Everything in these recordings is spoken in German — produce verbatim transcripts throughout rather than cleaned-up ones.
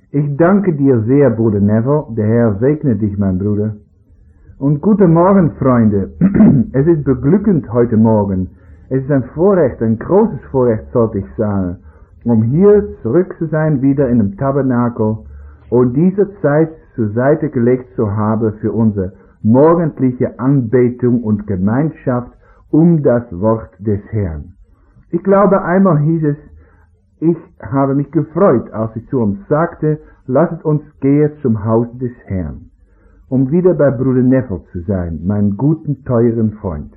Ich danke dir sehr, Bruder Neville. Der Herr segne dich, mein Bruder. Und guten Morgen, Freunde. Es ist beglückend heute Morgen. Es ist ein Vorrecht, ein großes Vorrecht, sollte ich sagen, um hier zurück zu sein, wieder in dem Tabernakel und diese Zeit zur Seite gelegt zu haben für unsere morgendliche Anbetung und Gemeinschaft um das Wort des Herrn. Ich glaube, einmal hieß es, ich habe mich gefreut, als ich zu uns sagte, lasset uns gehen zum Haus des Herrn, um wieder bei Bruder Neville zu sein, meinem guten, teuren Freund.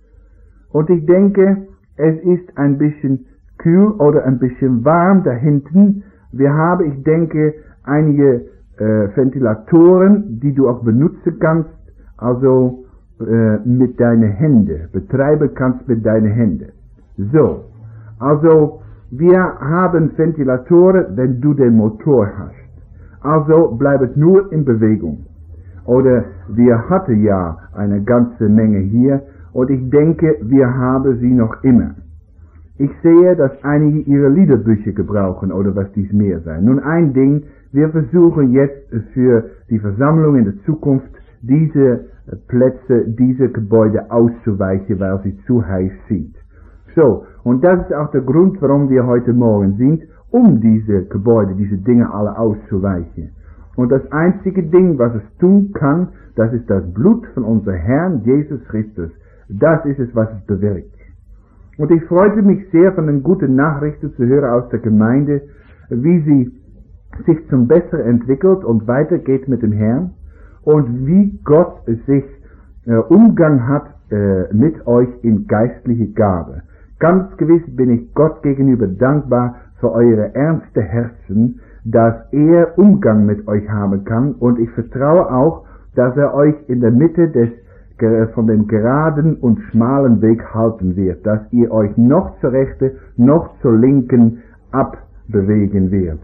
Und ich denke, es ist ein bisschen kühl oder ein bisschen warm da hinten. Wir haben, ich denke, einige äh, Ventilatoren, die du auch benutzen kannst, also äh, mit deinen Händen, betreiben kannst mit deinen Händen. So, also wir haben Ventilatoren, wenn du den Motor hast. Also bleibt nur in Bewegung. Oder wir hatten ja eine ganze Menge hier und ich denke, wir haben sie noch immer. Ich sehe, dass einige ihre Liederbücher gebrauchen oder was dies mehr sein. Nun ein Ding, wir versuchen jetzt für die Versammlung in der Zukunft diese Plätze, diese Gebäude auszuweichen, weil sie zu heiß sind. So, und das ist auch der Grund, warum wir heute Morgen sind, um diese Gebäude, diese Dinge alle auszuweichen. Und das einzige Ding, was es tun kann, das ist das Blut von unserem Herrn Jesus Christus. Das ist es, was es bewirkt. Und ich freute mich sehr, von den guten Nachrichten zu hören aus der Gemeinde, wie sie sich zum Besseren entwickelt und weitergeht mit dem Herrn und wie Gott sich äh, Umgang hat äh, mit euch in geistliche Gabe. Ganz gewiss bin ich Gott gegenüber dankbar für eure ernste Herzen, dass er Umgang mit euch haben kann, und ich vertraue auch, dass er euch in der Mitte des von dem geraden und schmalen Weg halten wird, dass ihr euch noch zur rechten, noch zur linken abbewegen wird.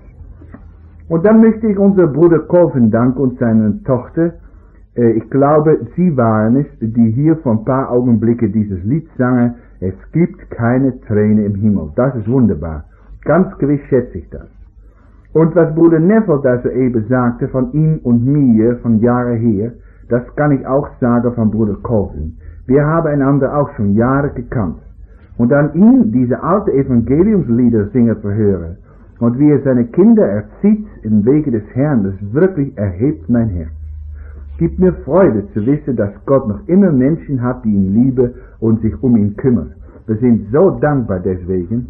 Und dann möchte ich unser Bruder Colvin danken und seine Tochter. Äh, ich glaube, sie waren es, die hier vor ein paar Augenblicke dieses Lied sangen. Es gibt keine Träne im Himmel. Das ist wunderbar. Ganz gewiss schätze ich das. Und was Bruder Neville da soeben sagte, von ihm und mir, von Jahren her, das kann ich auch sagen von Bruder Colvin. Wir haben einander auch schon Jahre gekannt. Und an ihn diese alte Evangeliumslieder singen zu hören und wie er seine Kinder erzieht im Wege des Herrn, das wirklich erhebt mein Herz. Gibt mir Freude zu wissen, dass Gott noch immer Menschen hat, die ihn lieben und sich um ihn kümmern. Wir sind so dankbar deswegen.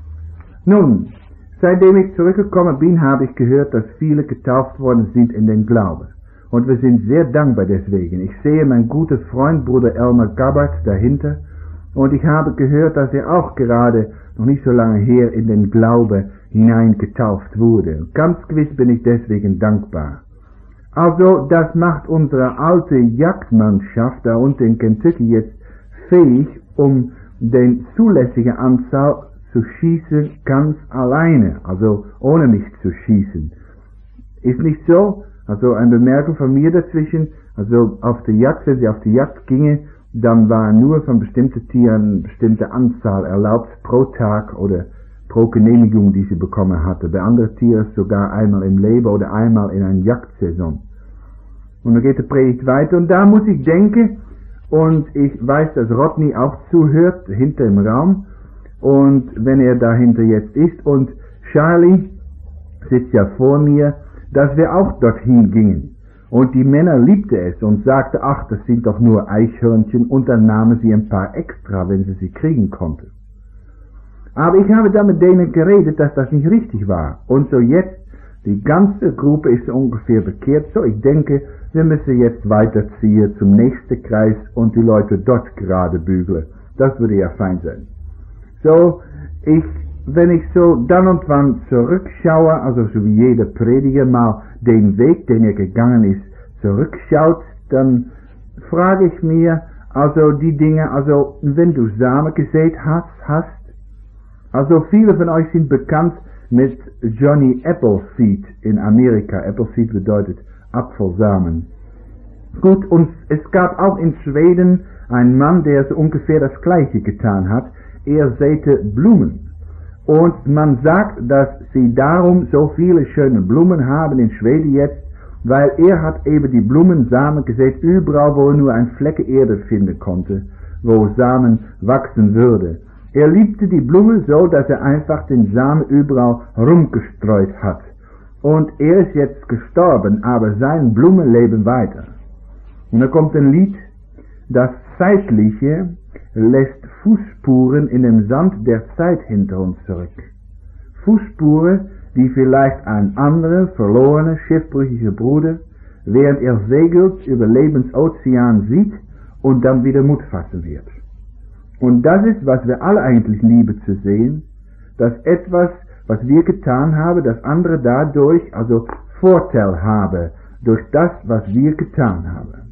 Nun, seitdem ich zurückgekommen bin, habe ich gehört, dass viele getauft worden sind in den Glauben. Und wir sind sehr dankbar deswegen. Ich sehe meinen guten Freund Bruder Elmer Gabbard dahinter und ich habe gehört, dass er auch gerade noch nicht so lange her in den Glaube hinein getauft wurde. Ganz gewiss bin ich deswegen dankbar. Also das macht unsere alte Jagdmannschaft da unten in Kentucky jetzt fähig, um den zulässigen Anzahl zu schießen ganz alleine, also ohne mich zu schießen. Ist nicht so? Also eine Bemerkung von mir dazwischen, also auf der Jagd, wenn sie auf die Jagd ginge, dann war nur von bestimmten Tieren eine bestimmte Anzahl erlaubt pro Tag oder pro Genehmigung, die sie bekommen hatte. Bei anderen Tieren sogar einmal im Leben oder einmal in einer Jagdsaison. Und dann geht die Predigt weiter und da muss ich denken, und ich weiß, dass Rodney auch zuhört, hinter im Raum, und wenn er dahinter jetzt ist, und Charlie sitzt ja vor mir, dass wir auch dorthin gingen. Und die Männer liebte es und sagte, ach, das sind doch nur Eichhörnchen, und dann nahmen sie ein paar extra, wenn sie sie kriegen konnten. Aber ich habe da mit denen geredet, dass das nicht richtig war. Und so jetzt, die ganze Gruppe ist ungefähr bekehrt, so ich denke, wir müssen jetzt weiterziehen zum nächsten Kreis und die Leute dort gerade bügeln. Das würde ja fein sein. So, ich wenn ich so dann und wann zurückschaue, also so wie jeder Prediger mal den Weg, den er gegangen ist, zurückschaut, dann frage ich mir, also die Dinge, also wenn du Samen gesät hast, hast, also viele von euch sind bekannt mit Johnny Appleseed in Amerika. Appleseed bedeutet Apfelsamen. Gut, und es gab auch in Schweden einen Mann, der so ungefähr das Gleiche getan hat. Er säte Blumen. Und man sagt, dass sie darum so viele schöne Blumen haben in Schweden jetzt, weil er hat eben die Blumensamen gesät, überall wo er nur ein Flecke Erde finden konnte, wo Samen wachsen würde. Er liebte die Blumen so, dass er einfach den Samen überall rumgestreut hat. Und er ist jetzt gestorben, aber sein Blumen leben weiter. Und da kommt ein Lied, das Zeitliche lässt Fußspuren in dem Sand der Zeit hinter uns zurück. Fußspuren, die vielleicht ein anderer, verlorener, schiffbrüchiger Bruder, während er segelt, über Lebensozean sieht und dann wieder Mut fassen wird. Und das ist, was wir alle eigentlich lieben zu sehen, dass etwas, was wir getan haben, dass andere dadurch, also Vorteil haben, durch das, was wir getan haben.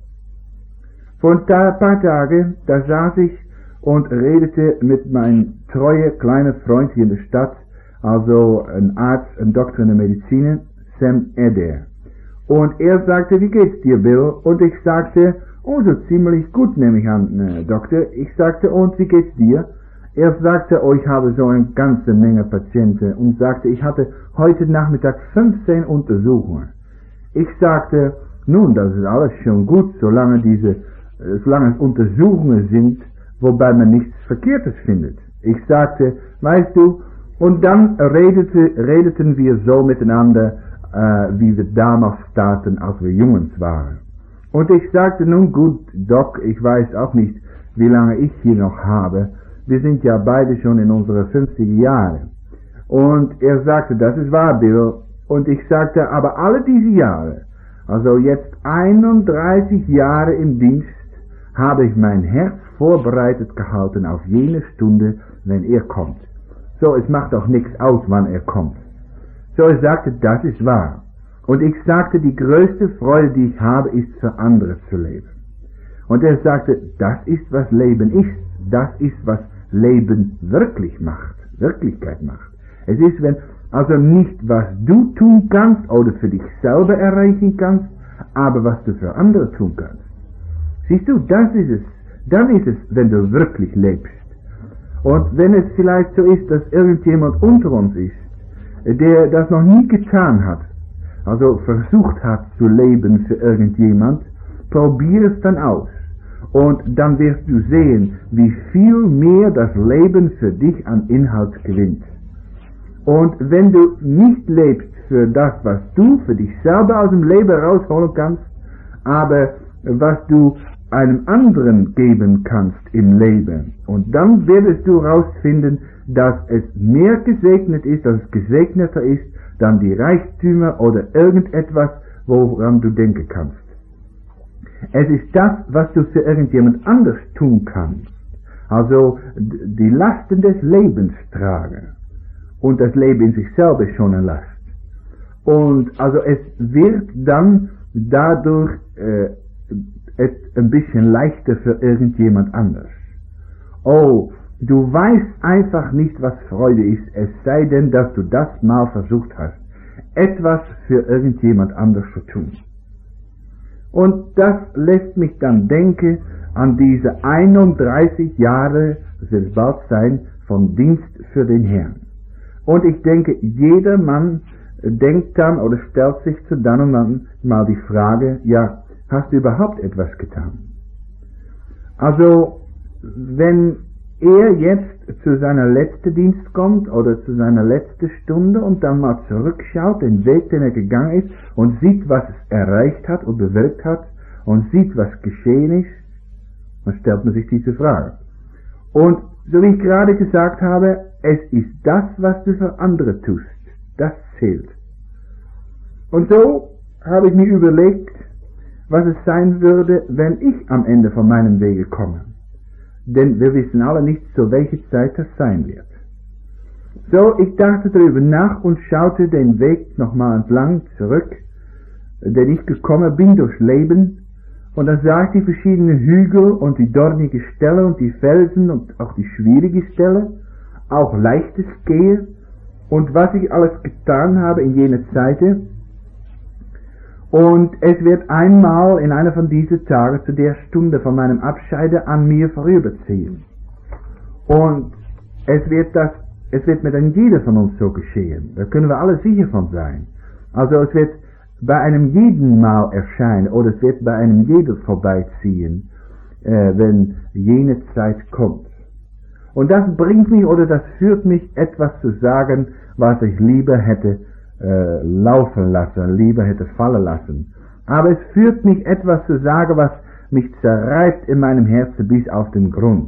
Vor ein paar Tagen, da saß ich und redete mit meinem treuen kleinen Freund hier in der Stadt, also ein Arzt, ein Doktor in der Medizin, Sam Eder. Und er sagte, wie geht's dir, Bill? Und ich sagte, oh, so ziemlich gut, nehme ich an, äh, Doktor. Ich sagte, und wie geht's dir? Er sagte, oh, ich habe so eine ganze Menge Patienten und sagte, ich hatte heute Nachmittag fünfzehn Untersuchungen. Ich sagte, nun, das ist alles schon gut, solange diese, solange es Untersuchungen sind, wobei man nichts Verkehrtes findet. Ich sagte, weißt du, und dann redete, redeten wir so miteinander, äh, wie wir damals taten, als wir Jungs waren. Und ich sagte, nun gut, Doc, ich weiß auch nicht, wie lange ich hier noch habe. Wir sind ja beide schon in unsere fünfziger Jahre. Und er sagte, das ist wahr, Bill. Und ich sagte, aber alle diese Jahre, also jetzt einunddreißig Jahre im Dienst, habe ich mein Herz vorbereitet gehalten auf jene Stunde, wenn er kommt. So, es macht auch nichts aus, wann er kommt. So, er sagte, das ist wahr. Und ich sagte, die größte Freude, die ich habe, ist für andere zu leben. Und er sagte, das ist, was Leben ist. Das ist, was Leben wirklich macht, Wirklichkeit macht. Es ist, wenn, also nicht, was du tun kannst oder für dich selber erreichen kannst, aber was du für andere tun kannst. Siehst du, das ist es. Dann ist es, wenn du wirklich lebst. Und wenn es vielleicht so ist, dass irgendjemand unter uns ist, der das noch nie getan hat, also versucht hat zu leben für irgendjemand, probier es dann aus. Und dann wirst du sehen, wie viel mehr das Leben für dich an Inhalt gewinnt. Und wenn du nicht lebst für das, was du für dich selber aus dem Leben rausholen kannst, aber was du einem anderen geben kannst im Leben, und dann wirst du herausfinden, dass es mehr gesegnet ist, dass es gesegneter ist, dann die Reichtümer oder irgendetwas, woran du denken kannst. Es ist das, was du für irgendjemand anders tun kannst. Also die Lasten des Lebens tragen. Und das Leben in sich selber ist schon eine Last. Und also es wird dann dadurch äh, es ein bisschen leichter für irgendjemand anders. Oh, du weißt einfach nicht, was Freude ist, es sei denn, dass du das mal versucht hast, etwas für irgendjemand anders zu tun. Und das lässt mich dann denken an diese einunddreißig Jahre, das wird bald sein, von Dienst für den Herrn. Und ich denke, jeder Mann denkt dann oder stellt sich zu dann und dann mal die Frage, ja, hast du überhaupt etwas getan? Also, wenn er jetzt zu seiner letzten Dienst kommt oder zu seiner letzten Stunde und dann mal zurückschaut, den Weg, den er gegangen ist und sieht, was es erreicht hat und bewirkt hat und sieht, was geschehen ist, dann stellt man sich diese Frage. Und so wie ich gerade gesagt habe, es ist das, was du für andere tust. Das zählt. Und so habe ich mir überlegt, was es sein würde, wenn ich am Ende von meinem Wege komme. Denn wir wissen alle nicht, zu welcher Zeit das sein wird. So, ich dachte darüber nach und schaute den Weg nochmal entlang zurück, den ich gekommen bin durchs Leben, und dann sah ich die verschiedenen Hügel und die dornige Stelle und die Felsen und auch die schwierige Stelle, auch leichtes Gehen und was ich alles getan habe in jener Zeit. Und es wird einmal in einer von diesen Tagen zu der Stunde von meinem Abscheide an mir vorüberziehen. Und es wird das es wird mit einem jeder von uns so geschehen. Da können wir alle sicher von sein. Also es wird bei einem jeden Mal erscheinen oder es wird bei einem jeder vorbeiziehen, äh, wenn jene Zeit kommt. Und das bringt mich oder das führt mich etwas zu sagen, was ich lieber hätte äh, laufen lassen, lieber hätte fallen lassen. Aber es führt mich etwas zu sagen, was mich zerreibt in meinem Herzen bis auf den Grund.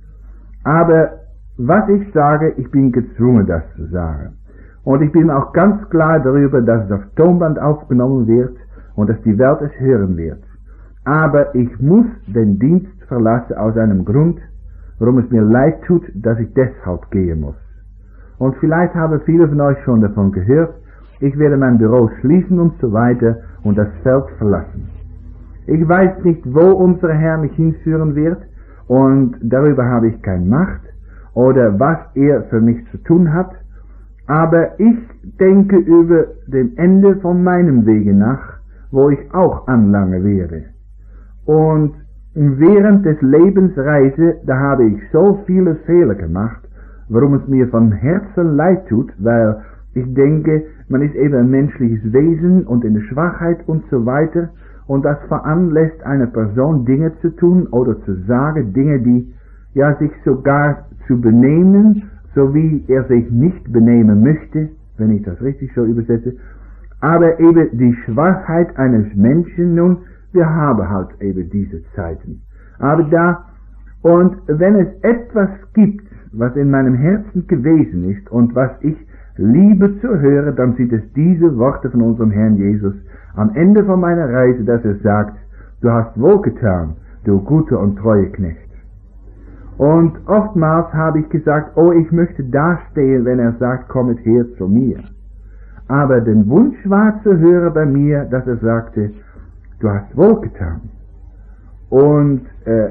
Aber was ich sage, ich bin gezwungen, das zu sagen. Und ich bin auch ganz klar darüber, dass es auf Tonband aufgenommen wird und dass die Welt es hören wird. Aber ich muss den Dienst verlassen aus einem Grund, warum es mir leid tut, dass ich deshalb gehen muss. Und vielleicht haben viele von euch schon davon gehört, ich werde mein Büro schließen und so weiter und das Feld verlassen. Ich weiß nicht, wo unser Herr mich hinführen wird und darüber habe ich keine Macht oder was er für mich zu tun hat, aber ich denke über dem Ende von meinem Wege nach, wo ich auch anlangen werde. Und während des Lebensreise, da habe ich so viele Fehler gemacht, warum es mir von Herzen leid tut, weil ich denke, man ist eben ein menschliches Wesen und in der Schwachheit und so weiter und das veranlasst eine Person Dinge zu tun oder zu sagen, Dinge, die ja sich sogar zu benehmen, so wie er sich nicht benehmen möchte, wenn ich das richtig so übersetze, aber eben die Schwachheit eines Menschen, nun, wir haben halt eben diese Zeiten. Aber da, und wenn es etwas gibt, was in meinem Herzen gewesen ist und was ich liebe zu hören, dann sind es diese Worte von unserem Herrn Jesus am Ende von meiner Reise, dass er sagt, du hast wohlgetan, du guter und treuer Knecht. Und oftmals habe ich gesagt, oh, ich möchte dastehen, wenn er sagt, kommet her zu mir. Aber den Wunsch war zu hören bei mir, dass er sagte, du hast wohlgetan. Und äh,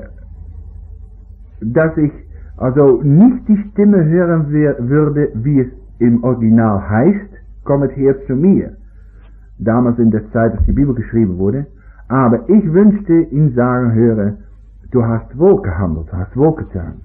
dass ich also nicht die Stimme hören würde, wie es im Original heißt, kommet her zu mir. Damals in der Zeit, dass die Bibel geschrieben wurde. Aber ich wünschte ihn sagen hören, du hast wohl gehandelt, du hast wohl getan.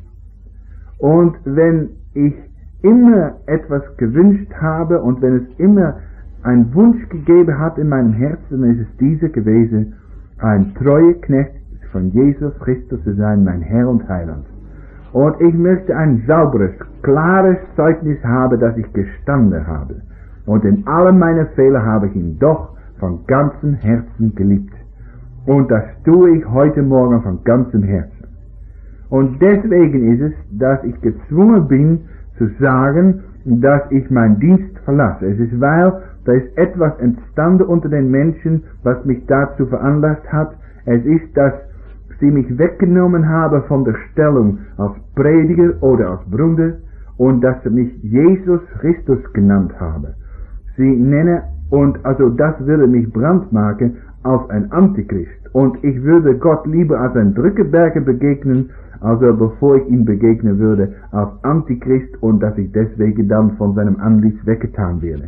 Und wenn ich immer etwas gewünscht habe und wenn es immer einen Wunsch gegeben hat in meinem Herzen, dann ist es dieser gewesen, ein treuer Knecht von Jesus Christus zu sein, mein Herr und Heiland. Und ich möchte ein sauberes, klares Zeugnis haben, dass ich gestanden habe. Und in allen meinen Fehlern habe ich ihn doch von ganzem Herzen geliebt. Und das tue ich heute Morgen von ganzem Herzen. Und deswegen ist es, dass ich gezwungen bin zu sagen, dass ich meinen Dienst verlasse. Es ist, weil da ist etwas entstanden unter den Menschen, was mich dazu veranlasst hat. Es ist, dass sie mich weggenommen haben von der Stellung als Prediger oder als Bruder und dass sie mich Jesus Christus genannt haben. Sie nennen, und also das würde mich brandmarken als ein Antichrist. Und ich würde Gott lieber als ein Drückeberger begegnen, also bevor ich ihm begegnen würde als Antichrist und dass ich deswegen dann von seinem Antlitz weggetan werde.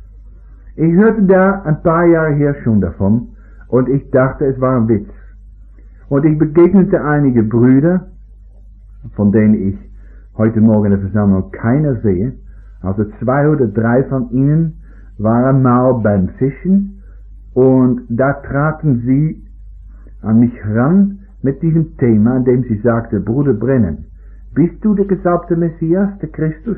Ich hörte da ein paar Jahre her schon davon und ich dachte, es war ein Witz. Und ich begegnete einige Brüder, von denen ich heute Morgen in der Versammlung keiner sehe, also zwei oder drei von ihnen waren mal beim Fischen und da traten sie an mich ran mit diesem Thema, an dem sie sagte, Bruder Brennan, bist du der gesalbte Messias, der Christus?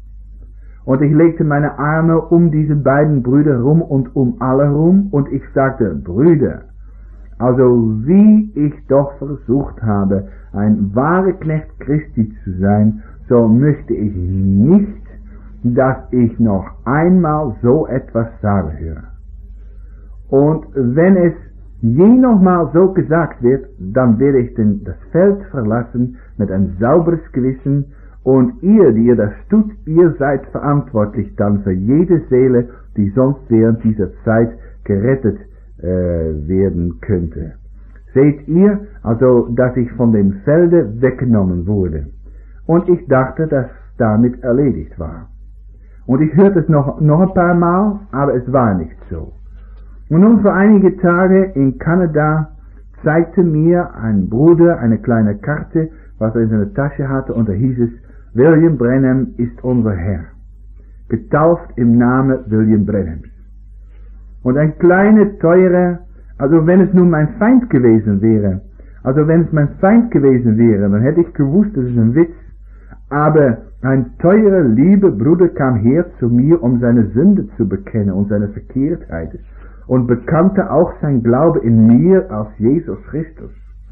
Und ich legte meine Arme um diese beiden Brüder rum und um alle rum und ich sagte, Brüder, also wie ich doch versucht habe, ein wahrer Knecht Christi zu sein, so möchte ich nicht, dass ich noch einmal so etwas sagen höre. Und wenn es je nochmal so gesagt wird, dann werde ich den, das Feld verlassen mit ein sauberes Gewissen und ihr, die ihr das tut, ihr seid verantwortlich dann für jede Seele, die sonst während dieser Zeit gerettet äh, werden könnte. Seht ihr, also, dass ich von dem Felde weggenommen wurde. Und ich dachte, dass damit erledigt war. Und ich hörte es noch, noch ein paar Mal, aber es war nicht so. Und nun vor einige Tage in Kanada zeigte mir ein Bruder eine kleine Karte, was er in seiner Tasche hatte, und da hieß es, William Branham ist unser Herr, getauft im Namen William Branhams. Und ein kleiner, teurer, also wenn es nun mein Feind gewesen wäre, also wenn es mein Feind gewesen wäre, dann hätte ich gewusst, das ist ein Witz, aber ein teurer, lieber Bruder kam her zu mir, um seine Sünde zu bekennen und seine Verkehrtheit und bekannte auch sein Glaube in mir als Jesus Christus.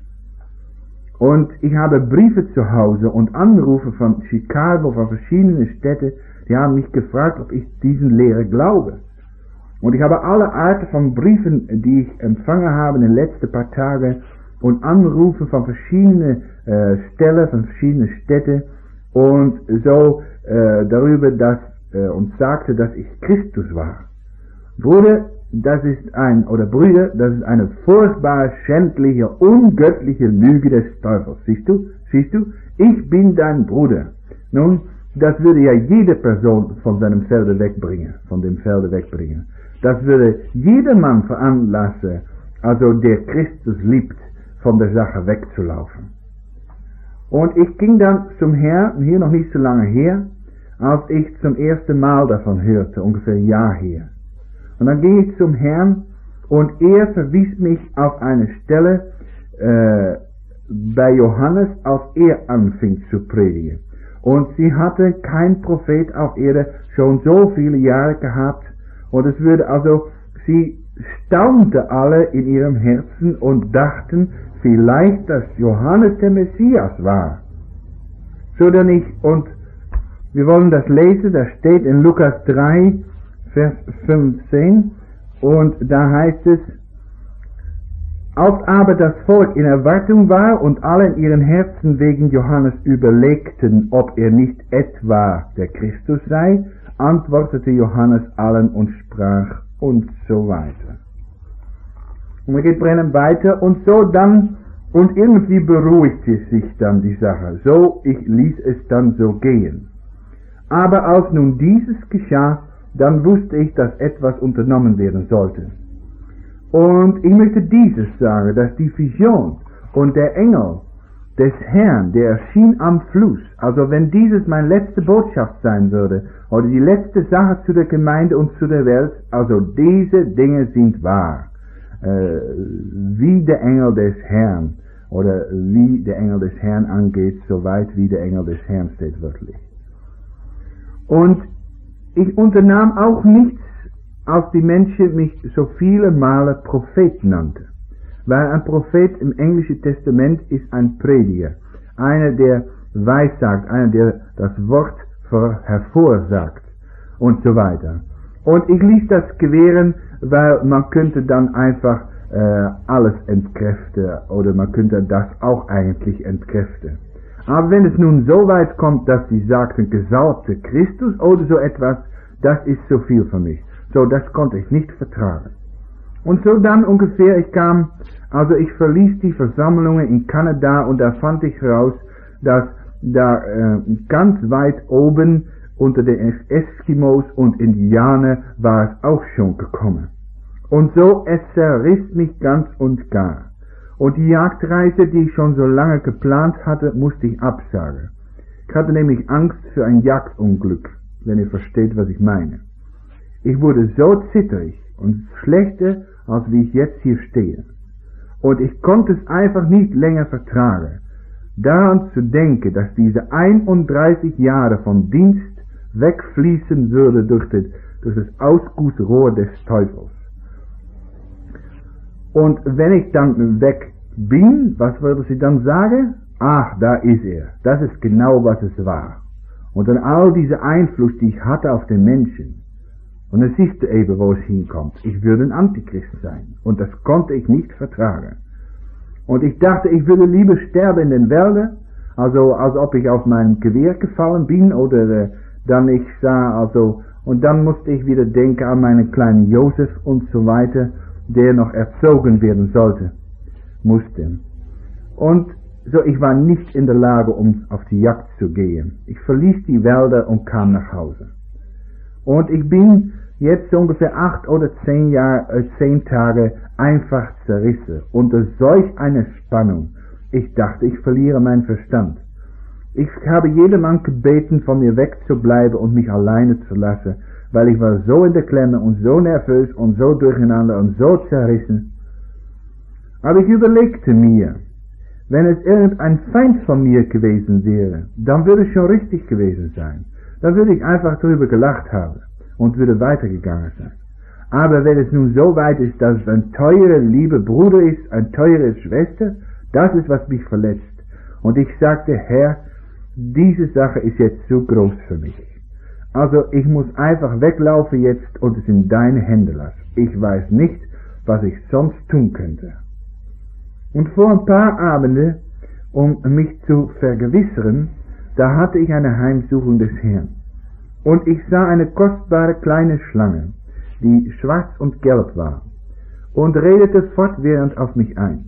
Und ich habe Briefe zu Hause und Anrufe von Chicago, von verschiedenen Städten, die haben mich gefragt, ob ich diesen Lehre glaube. Und ich habe alle Arten von Briefen, die ich empfangen habe in den letzten paar Tagen und Anrufe von verschiedenen äh, Stellen, von verschiedenen Städten und so äh, darüber, dass äh, uns sagte, dass ich Christus war. Bruder, das ist ein, oder Brüder, das ist eine furchtbare, schändliche, ungöttliche Lüge des Teufels. Siehst du? Siehst du? Ich bin dein Bruder. Nun, das würde ja jede Person von seinem Felde wegbringen, von dem Felde wegbringen. Das würde jedermann veranlassen, also der Christus liebt, von der Sache wegzulaufen. Und ich ging dann zum Herrn, hier noch nicht so lange her, als ich zum ersten Mal davon hörte, ungefähr ein Jahr her. Und dann ging ich zum Herrn und er verwies mich auf eine Stelle äh, bei Johannes, als er anfing zu predigen. Und sie hatte kein Prophet auf Erde schon so viele Jahre gehabt. Und es würde also, sie staunte alle in ihrem Herzen und dachten vielleicht, dass Johannes der Messias war. So denn ich, und wir wollen das lesen, das steht in Lukas drei, Vers fünfzehn, und da heißt es, als aber das Volk in Erwartung war und alle in ihren Herzen wegen Johannes überlegten, ob er nicht etwa der Christus sei, antwortete Johannes allen und sprach und so weiter. Und wir gehen weiter und so dann, und irgendwie beruhigte sich dann die Sache. So, ich ließ es dann so gehen. Aber als nun dieses geschah, dann wusste ich, dass etwas unternommen werden sollte. Und ich möchte dieses sagen, dass die Vision und der Engel des Herrn, der erschien am Fluss, also wenn dieses meine letzte Botschaft sein würde, oder die letzte Sache zu der Gemeinde und zu der Welt, also diese Dinge sind wahr. Äh, wie der Engel des Herrn, oder wie der Engel des Herrn angeht, so weit wie der Engel des Herrn steht wörtlich. Und ich unternahm auch nichts, als die Menschen mich so viele Male Prophet nannte. Weil ein Prophet im Englischen Testament ist ein Prediger, einer, der weissagt, einer, der das Wort hervorsagt und so weiter. Und ich ließ das gewähren, weil man könnte dann einfach äh, alles entkräften oder man könnte das auch eigentlich entkräften. Aber wenn es nun so weit kommt, dass sie sagten, gesalbte Christus oder so etwas, das ist zu viel für mich. So, das konnte ich nicht vertragen. Und so dann ungefähr, ich kam, also ich verließ die Versammlungen in Kanada und da fand ich heraus, dass da äh, ganz weit oben unter den Eskimos und Indianern war es auch schon gekommen. Und so, es zerriss mich ganz und gar. Und die Jagdreise, die ich schon so lange geplant hatte, musste ich absagen. Ich hatte nämlich Angst für ein Jagdunglück, wenn ihr versteht, was ich meine. Ich wurde so zitterig und schlechter, als wie ich jetzt hier stehe. Und ich konnte es einfach nicht länger vertragen, daran zu denken, dass diese einunddreißig Jahre von Dienst wegfließen würde durch, das, durch das Ausgussrohr des Teufels. Und wenn ich dann weg bin, was würde sie dann sagen? Ach, da ist er. Das ist genau, was es war. Und dann all diese Einfluss, die ich hatte auf den Menschen. Und dann siehst du eben, wo es hinkommt. Ich würde ein Antichrist sein. Und das konnte ich nicht vertragen. Und ich dachte, ich würde lieber sterben in den Wäldern, also als ob ich auf mein Gewehr gefallen bin, oder äh, dann ich sah, also, und dann musste ich wieder denken an meinen kleinen Josef und so weiter, der noch erzogen werden sollte, musste. Und so, ich war nicht in der Lage, um auf die Jagd zu gehen. Ich verließ die Wälder und kam nach Hause. Und ich bin jetzt so ungefähr acht oder zehn Jahre, äh, zehn Tage einfach zerrissen unter solch einer Spannung. Ich dachte, ich verliere meinen Verstand. Ich habe jedermann gebeten, von mir wegzubleiben und mich alleine zu lassen, weil ich war so in der Klemme und so nervös und so durcheinander und so zerrissen. Aber ich überlegte mir, wenn es irgendein Feind von mir gewesen wäre, dann würde es schon richtig gewesen sein. Dann würde ich einfach drüber gelacht haben und würde weitergegangen sein. Aber wenn es nun so weit ist, dass es ein teurer, lieber Bruder ist, eine teure Schwester, das ist, was mich verletzt. Und ich sagte, Herr, diese Sache ist jetzt zu groß für mich. Also ich muss einfach weglaufen jetzt und es in deine Hände lassen. Ich weiß nicht, was ich sonst tun könnte. Und vor ein paar Abenden, um mich zu vergewissern, da hatte ich eine Heimsuchung des Herrn. Und ich sah eine kostbare kleine Schlange, die schwarz und gelb war, und redete fortwährend auf mich ein.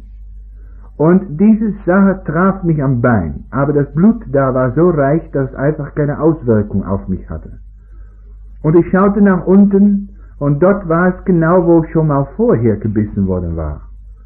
Und diese Sache traf mich am Bein, aber das Blut da war so reich, dass es einfach keine Auswirkung auf mich hatte. Und ich schaute nach unten, und dort war es genau, wo ich schon mal vorher gebissen worden war.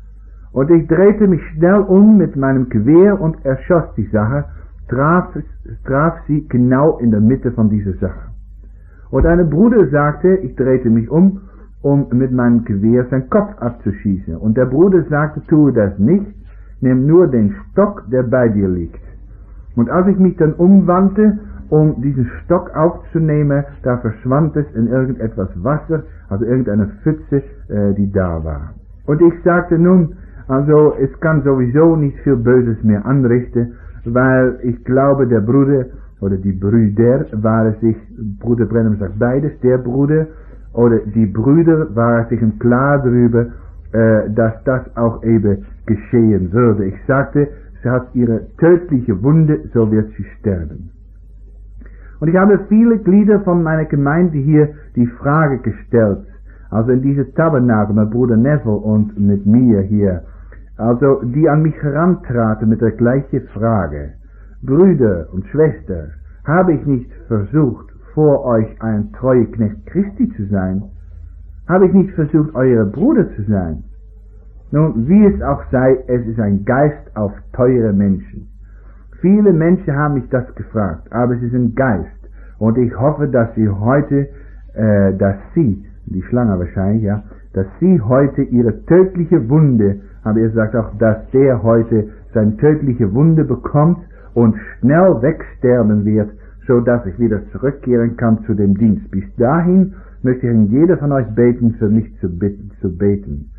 Und ich drehte mich schnell um mit meinem Gewehr und erschoss die Sache, traf, traf sie genau in der Mitte von dieser Sache. Und ein Bruder sagte, ich drehte mich um, um mit meinem Gewehr seinen Kopf abzuschießen. Und der Bruder sagte, tue das nicht, nimm nur den Stock, der bei dir liegt. Und als ich mich dann umwandte, um diesen Stock aufzunehmen, da verschwand es in irgendetwas Wasser, also irgendeine Pfütze, äh, die da war. Und ich sagte nun, also es kann sowieso nicht viel Böses mehr anrichten, weil ich glaube, der Bruder oder die Brüder waren sich, Bruder Branham sagt beides, der Bruder oder die Brüder waren sich im Klar darüber, äh, dass das auch eben geschehen würde. Ich sagte, sie hat ihre tödliche Wunde, so wird sie sterben. Und ich habe viele Glieder von meiner Gemeinde hier die Frage gestellt, also in diese Tabernakel mit Bruder Neville und mit mir hier, also die an mich herantraten mit der gleichen Frage. Brüder und Schwestern, habe ich nicht versucht, vor euch ein treuer Knecht Christi zu sein? Habe ich nicht versucht, euer Bruder zu sein? Nun, wie es auch sei, es ist ein Geist auf teure Menschen. Viele Menschen haben mich das gefragt, aber es ist ein Geist. Und ich hoffe, dass sie heute, äh, dass sie, die Schlange wahrscheinlich, ja, dass sie heute ihre tödliche Wunde, aber ihr sagt auch, dass der heute seine tödliche Wunde bekommt und schnell wegsterben wird, so dass ich wieder zurückkehren kann zu dem Dienst. Bis dahin möchte ich an jeder von euch beten, für mich zu beten. Zu beten.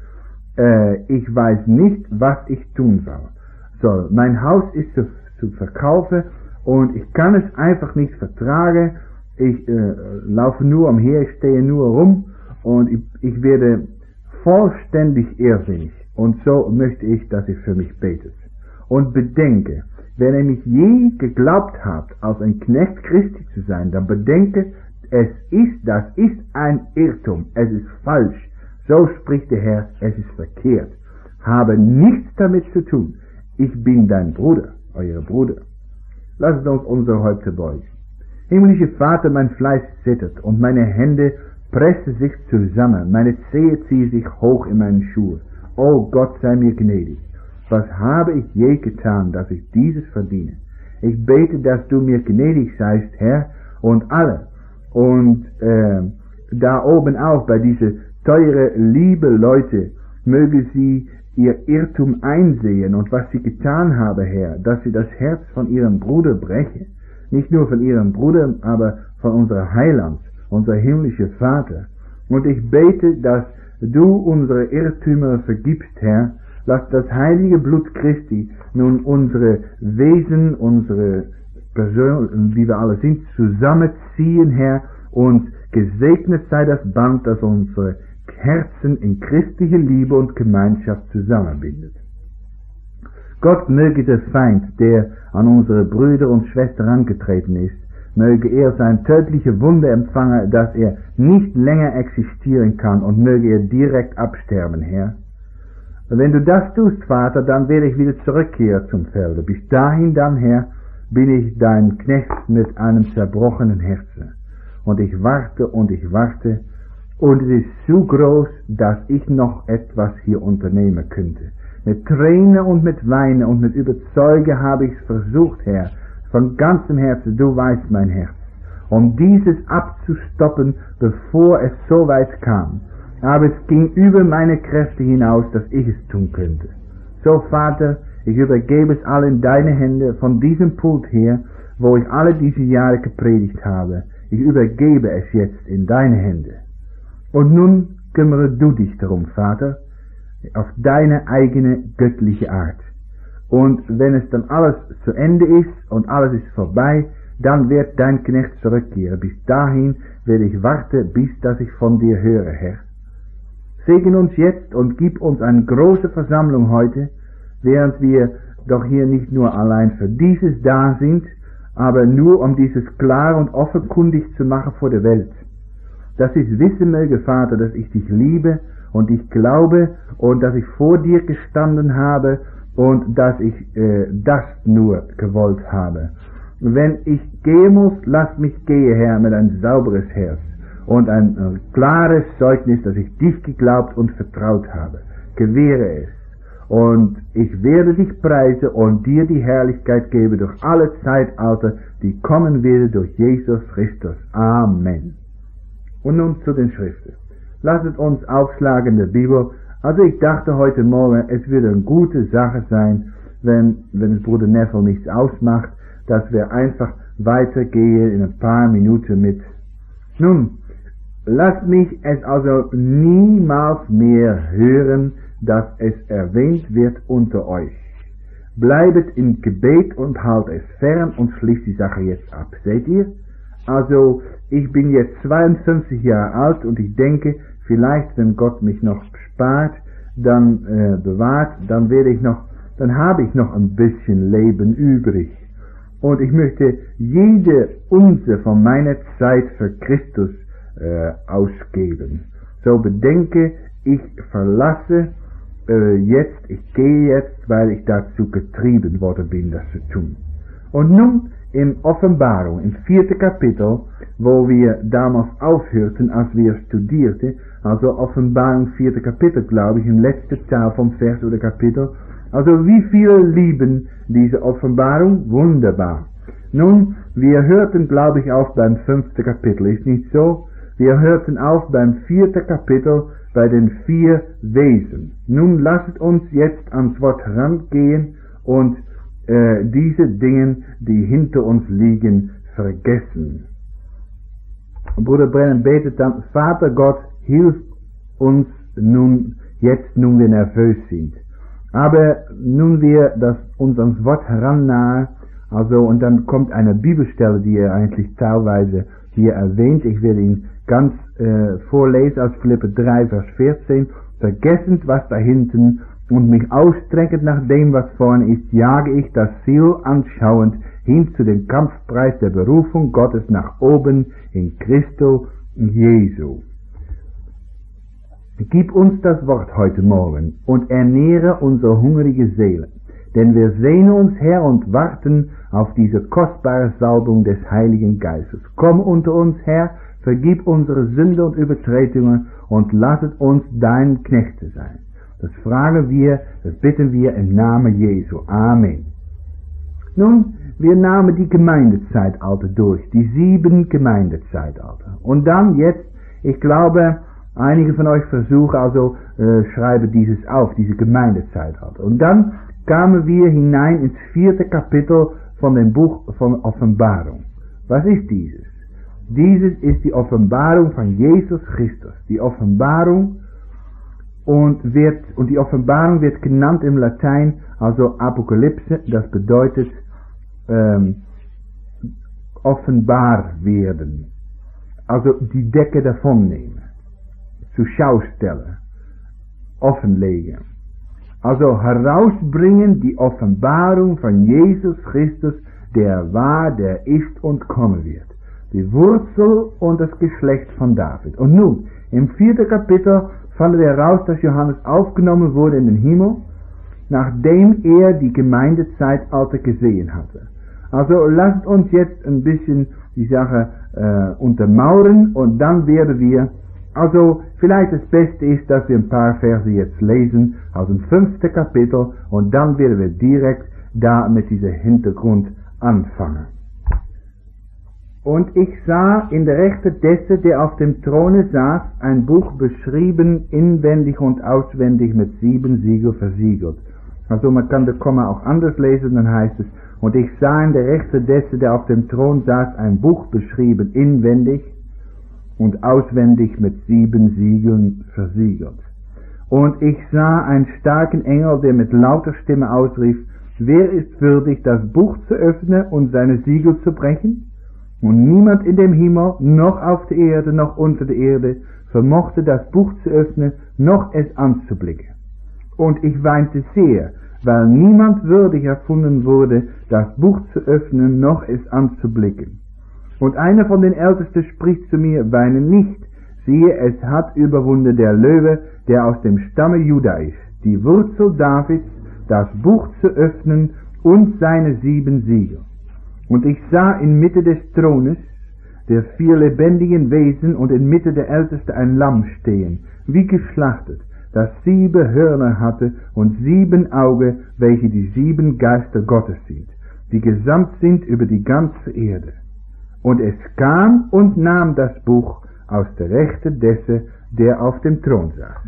Äh, ich weiß nicht, was ich tun soll. soll. Mein Haus ist zu, zu verkaufen und ich kann es einfach nicht vertragen. Ich äh, laufe nur umher, ich stehe nur rum und ich, ich werde vollständig irrsinnig. Und so möchte ich, dass ihr für mich betet. Und bedenke, wenn ihr mich je geglaubt habt, als ein Knecht Christi zu sein, dann bedenke, es ist, das ist ein Irrtum, es ist falsch. So spricht der Herr, es ist verkehrt. Habe nichts damit zu tun. Ich bin dein Bruder, euer Bruder. Lasst uns unsere Häupter beugen. Himmlischer Vater, mein Fleisch zittert und meine Hände pressen sich zusammen, meine Zehe ziehen sich hoch in meinen Schuhe. O Gott, sei mir gnädig. Was habe ich je getan, dass ich dieses verdiene? Ich bete, dass du mir gnädig seist, Herr, und alle. Und äh, da oben auch bei diese teure, liebe Leute, möge sie ihr Irrtum einsehen und was sie getan habe, Herr, dass sie das Herz von ihrem Bruder breche. Nicht nur von ihrem Bruder, aber von unserem Heiland, unser himmlischer Vater. Und ich bete, dass du unsere Irrtümer vergibst, Herr. Lass das heilige Blut Christi nun unsere Wesen, unsere Person, wie wir alle sind, zusammenziehen, Herr, und gesegnet sei das Band, das unsere Herzen in christliche Liebe und Gemeinschaft zusammenbindet. Gott möge der Feind, der an unsere Brüder und Schwestern herangetreten ist, möge er seine tödliche Wunde empfangen, dass er nicht länger existieren kann und möge er direkt absterben, Herr. Wenn du das tust, Vater, dann werde ich wieder zurückkehren zum Felde. Bis dahin dann, Herr, bin ich dein Knecht mit einem zerbrochenen Herzen. Und ich warte und ich warte, und es ist zu groß, dass ich noch etwas hier unternehmen könnte. Mit Tränen und mit Weinen und mit Überzeugen habe ich es versucht, Herr, von ganzem Herzen, du weißt mein Herz, um dieses abzustoppen, bevor es so weit kam. Aber es ging über meine Kräfte hinaus, dass ich es tun könnte. So, Vater, ich übergebe es alle in deine Hände, von diesem Pult her, wo ich alle diese Jahre gepredigt habe. Ich übergebe es jetzt in deine Hände. Und nun kümmere du dich darum, Vater, auf deine eigene göttliche Art. Und wenn es dann alles zu Ende ist und alles ist vorbei, dann wird dein Knecht zurückkehren. Bis dahin werde ich warten, bis dass ich von dir höre, Herr. Segen uns jetzt und gib uns eine große Versammlung heute, während wir doch hier nicht nur allein für dieses da sind, aber nur um dieses klar und offenkundig zu machen vor der Welt. Dass ich wissen möge, Vater, dass ich dich liebe und ich glaube und dass ich vor dir gestanden habe und dass ich äh, das nur gewollt habe. Wenn ich gehen muss, lass mich gehen, Herr, mit ein sauberes Herz und ein äh, klares Zeugnis, dass ich dich geglaubt und vertraut habe. Gewähre es. Und ich werde dich preisen und dir die Herrlichkeit geben durch alle Zeitalter, die kommen werden durch Jesus Christus. Amen. Und nun zu den Schriften. Lasset uns aufschlagen in der Bibel. Also ich dachte heute Morgen, es würde eine gute Sache sein, wenn, wenn es Bruder Neville nichts ausmacht, dass wir einfach weitergehen in ein paar Minuten mit. Nun, lasst mich es also niemals mehr hören, dass es erwähnt wird unter euch. Bleibet im Gebet und halt es fern und schließt die Sache jetzt ab. Seht ihr? Also, ich bin jetzt zweiundfünfzig Jahre alt und ich denke, vielleicht, wenn Gott mich noch spart, dann äh, bewahrt, dann werde ich noch, dann habe ich noch ein bisschen Leben übrig. Und ich möchte jede Unze von meiner Zeit für Christus äh, ausgeben. So bedenke, ich verlasse äh, jetzt, ich gehe jetzt, weil ich dazu getrieben worden bin, das zu tun. Und nun in Offenbarung, im vierten Kapitel, wo wir damals aufhörten, als wir studierten, also Offenbarung vierte Kapitel, glaube ich, im letzten Teil vom Vers oder Kapitel. Also wie viele lieben diese Offenbarung? Wunderbar. Nun, wir hörten, glaube ich, auf beim fünften Kapitel, ist nicht so? Wir hörten auf beim vierten Kapitel bei den vier Wesen. Nun lasst uns jetzt ans Wort rangehen und äh, diese Dinge, die hinter uns liegen, vergessen. Bruder Brennan betet dann, Vater Gott, hilf uns nun, jetzt nun wir nervös sind. Aber nun wir das uns ans Wort herannahen, also und dann kommt eine Bibelstelle, die er eigentlich teilweise hier erwähnt. Ich werde ihn ganz äh, vorlesen aus Philipper drei, Vers vierzehn. Vergessend, was da hinten und mich ausstreckend nach dem, was vorne ist, jage ich das Ziel anschauend hin zu dem Kampfpreis der Berufung Gottes nach oben in Christo Jesu. Gib uns das Wort heute Morgen und ernähre unsere hungrige Seele, denn wir sehnen uns her und warten auf diese kostbare Salbung des Heiligen Geistes. Komm unter uns her, vergib unsere Sünde und Übertretungen und lasset uns dein Knechte sein. Das fragen wir, das bitten wir im Namen Jesu. Amen. Nun, wir nahmen die Gemeindezeitalter durch, die sieben Gemeindezeitalter. Und dann jetzt, ich glaube, einige von euch versuchen also, äh, schreiben dieses auf, diese Gemeindezeitalter. Und dann kamen wir hinein ins vierte Kapitel von dem Buch von Offenbarung. Was ist dieses? Dieses ist die Offenbarung von Jesus Christus. Die Offenbarung und wird, und die Offenbarung wird genannt im Latein, also Apokalypse, das bedeutet, ähm, offenbar werden. Also die Decke davon nehmen. Zur Schau stellen. Offenlegen. Also herausbringen die Offenbarung von Jesus Christus, der war, der ist und kommen wird. Die Wurzel und das Geschlecht von David. Und nun, im vierten Kapitel fanden wir heraus, dass Johannes aufgenommen wurde in den Himmel, nachdem er die Gemeindezeitalter gesehen hatte. Also lasst uns jetzt ein bisschen die Sache äh, untermauern und dann werden wir, also vielleicht das Beste ist, dass wir ein paar Verse jetzt lesen aus dem fünften Kapitel und dann werden wir direkt da mit diesem Hintergrund anfangen. Und ich sah in der Rechte dessen, der auf dem Throne saß, ein Buch beschrieben, inwendig und auswendig mit sieben Siegel versiegelt. Also man kann das Komma auch anders lesen, dann heißt es, und ich sah in der Rechte dessen, der auf dem Thron saß, ein Buch beschrieben, inwendig und auswendig mit sieben Siegeln versiegelt. Und ich sah einen starken Engel, der mit lauter Stimme ausrief, wer ist würdig, das Buch zu öffnen und seine Siegel zu brechen? Und niemand in dem Himmel, noch auf der Erde, noch unter der Erde, vermochte das Buch zu öffnen, noch es anzublicken. Und ich weinte sehr, weil niemand würdig erfunden wurde, das Buch zu öffnen, noch es anzublicken. Und einer von den Ältesten spricht zu mir, weine nicht, siehe, es hat überwunden der Löwe, der aus dem Stamme Juda ist, die Wurzel Davids, das Buch zu öffnen und seine sieben Siegel. Und ich sah in Mitte des Thrones der vier lebendigen Wesen und in Mitte der Ältesten ein Lamm stehen, wie geschlachtet, das sieben Hörner hatte und sieben Augen, welche die sieben Geister Gottes sind, die gesandt sind über die ganze Erde. Und es kam und nahm das Buch aus der Rechte dessen, der auf dem Thron saß.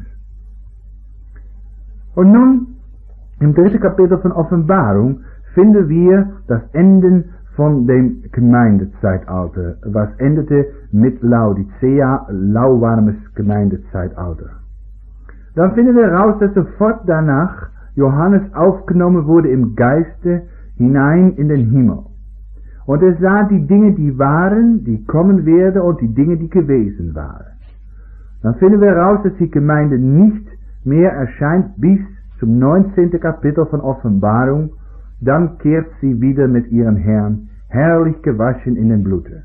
Und nun, im dritten Kapitel von Offenbarung, finden wir das Ende von dem Gemeindezeitalter, was endete mit Laodicea, lauwarmes Gemeindezeitalter. Dann finden wir heraus, dass sofort danach Johannes aufgenommen wurde im Geiste hinein in den Himmel. Und er sah die Dinge, die waren, die kommen werden und die Dinge, die gewesen waren. Dann finden wir heraus, dass die Gemeinde nicht mehr erscheint bis zum neunzehnten Kapitel von Offenbarung. Dann kehrt sie wieder mit ihrem Herrn, herrlich gewaschen in den Blute.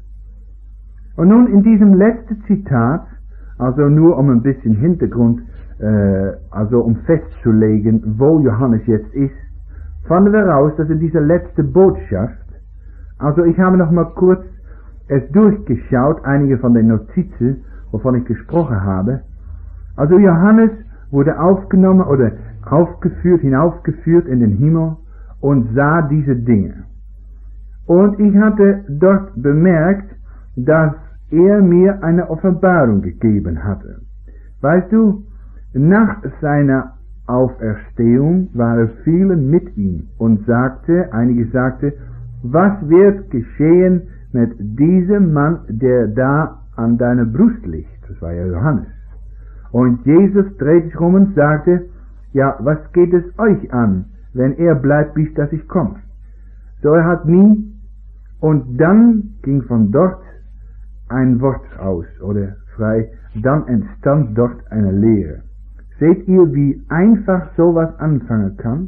Und nun in diesem letzten Zitat, also nur um ein bisschen Hintergrund, äh, also um festzulegen, wo Johannes jetzt ist, fanden wir heraus, dass in dieser letzten Botschaft, also ich habe noch mal kurz es durchgeschaut, einige von den Notizen, wovon ich gesprochen habe. Also Johannes wurde aufgenommen oder aufgeführt, hinaufgeführt in den Himmel und sah diese Dinge. Und ich hatte dort bemerkt, dass er mir eine Offenbarung gegeben hatte. Weißt du, nach seiner Auferstehung waren viele mit ihm und sagte, einige sagte, was wird geschehen mit diesem Mann, der da an deiner Brust liegt? Das war ja Johannes. Und Jesus drehte sich um und sagte, ja, was geht es euch an, wenn er bleibt, bis dass ich komme? So, er hat nie, und dann ging von dort ein Wort aus, oder frei, dann entstand dort eine Lehre. Seht ihr, wie einfach sowas anfangen kann?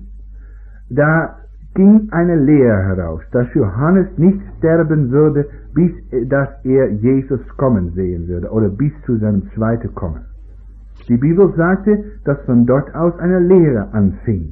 Da ging eine Lehre heraus, dass Johannes nicht sterben würde, bis dass er Jesus kommen sehen würde, oder bis zu seinem zweiten Kommen. Die Bibel sagte, dass von dort aus eine Lehre anfing.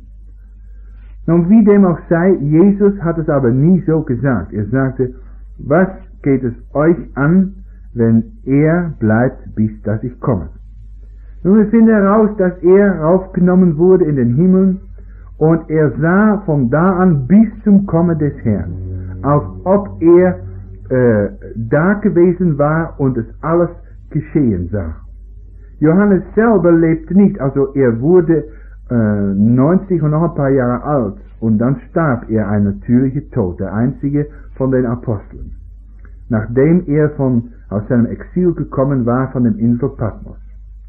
Nun, wie dem auch sei, Jesus hat es aber nie so gesagt. Er sagte, was geht es euch an, wenn er bleibt, bis dass ich komme? Nun, wir finden heraus, dass er raufgenommen wurde in den Himmel und er sah von da an bis zum Kommen des Herrn, als ob er äh, da gewesen war und es alles geschehen sah. Johannes selber lebte nicht, also er wurde äh, neunzig und noch ein paar Jahre alt und dann starb er ein natürlicher Tod, der einzige von den Aposteln, nachdem er von, aus seinem Exil gekommen war von dem Insel Patmos.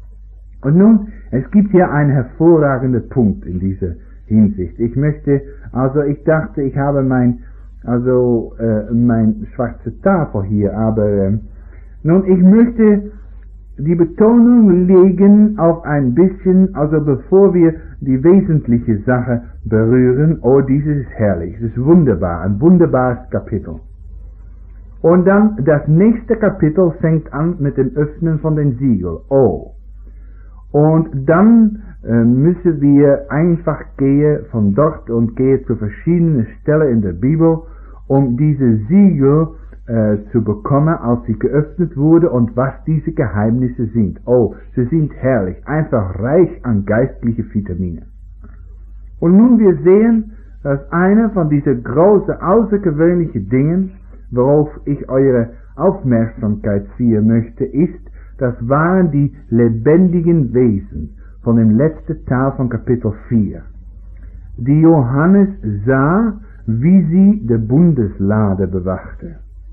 Und nun, es gibt hier einen hervorragenden Punkt in dieser Hinsicht. Ich möchte, also ich dachte, ich habe mein, also äh, mein schwarze Tafel hier, aber äh, nun, ich möchte die Betonung legen auf ein bisschen, also bevor wir die wesentliche Sache berühren, oh, dieses ist herrlich, es ist wunderbar, ein wunderbares Kapitel. Und dann, das nächste Kapitel fängt an mit dem Öffnen von den Siegeln, oh. Und dann äh, müssen wir einfach gehen von dort und gehen zu verschiedenen Stellen in der Bibel, um diese Siegel äh, zu bekommen, als sie geöffnet wurde und was diese Geheimnisse sind. Oh, sie sind herrlich, einfach reich an geistliche Vitamine. Und nun wir sehen, dass einer von diesen großen, außergewöhnlichen Dingen, worauf ich eure Aufmerksamkeit ziehen möchte, ist, das waren die lebendigen Wesen von dem letzten Teil von Kapitel vier. Die Johannes sah, wie sie die Bundeslade bewachte.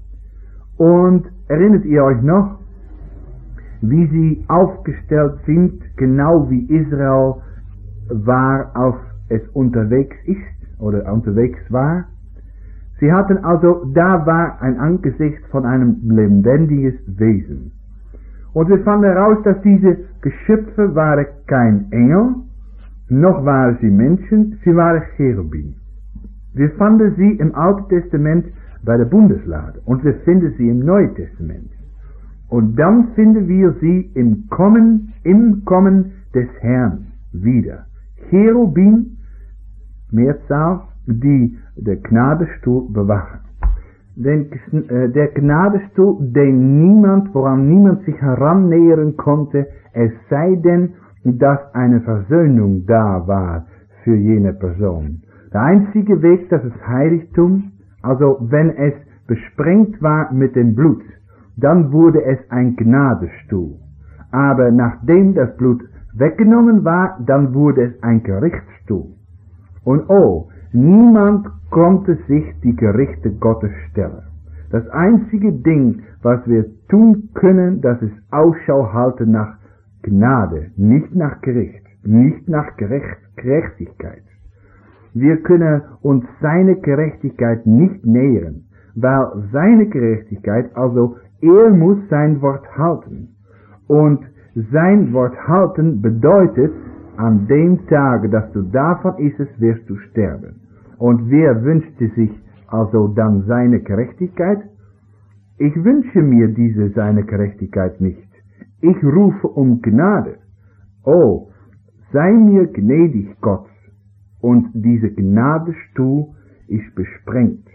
Und erinnert ihr euch noch, wie sie aufgestellt sind, genau wie Israel war, als es unterwegs ist oder unterwegs war? Sie hatten also, da war ein Angesicht von einem lebendiges Wesen. Und wir fanden heraus, dass diese Geschöpfe waren kein Engel, noch waren sie Menschen, sie waren Cherubim. Wir fanden sie im Alten Testament bei der Bundeslade und wir finden sie im Neuen Testament. Und dann finden wir sie im Kommen, im Kommen des Herrn wieder. Cherubim, Mehrzahl, die der Gnadenstuhl bewachen. Den, äh, der Gnadenstuhl, den niemand, woran niemand sich herannähern konnte, es sei denn, dass eine Versöhnung da war für jene Person. Der einzige Weg, das ist Heiligtum, also wenn es besprengt war mit dem Blut, dann wurde es ein Gnadenstuhl. Aber nachdem das Blut weggenommen war, dann wurde es ein Gerichtsstuhl. Und oh, niemand konnte sich die Gerichte Gottes stellen. Das einzige Ding, was wir tun können, das ist Ausschau halten nach Gnade, nicht nach Gericht, nicht nach Gerecht, Gerechtigkeit. Wir können uns seine Gerechtigkeit nicht nähern, weil seine Gerechtigkeit, also er muss sein Wort halten. Und sein Wort halten bedeutet, an dem Tage, dass du davon isst, wirst du sterben. Und wer wünschte sich also dann seine Gerechtigkeit? Ich wünsche mir diese seine Gerechtigkeit nicht. Ich rufe um Gnade. Oh, sei mir gnädig, Gott. Und diese Gnadenstuhl ist besprengt.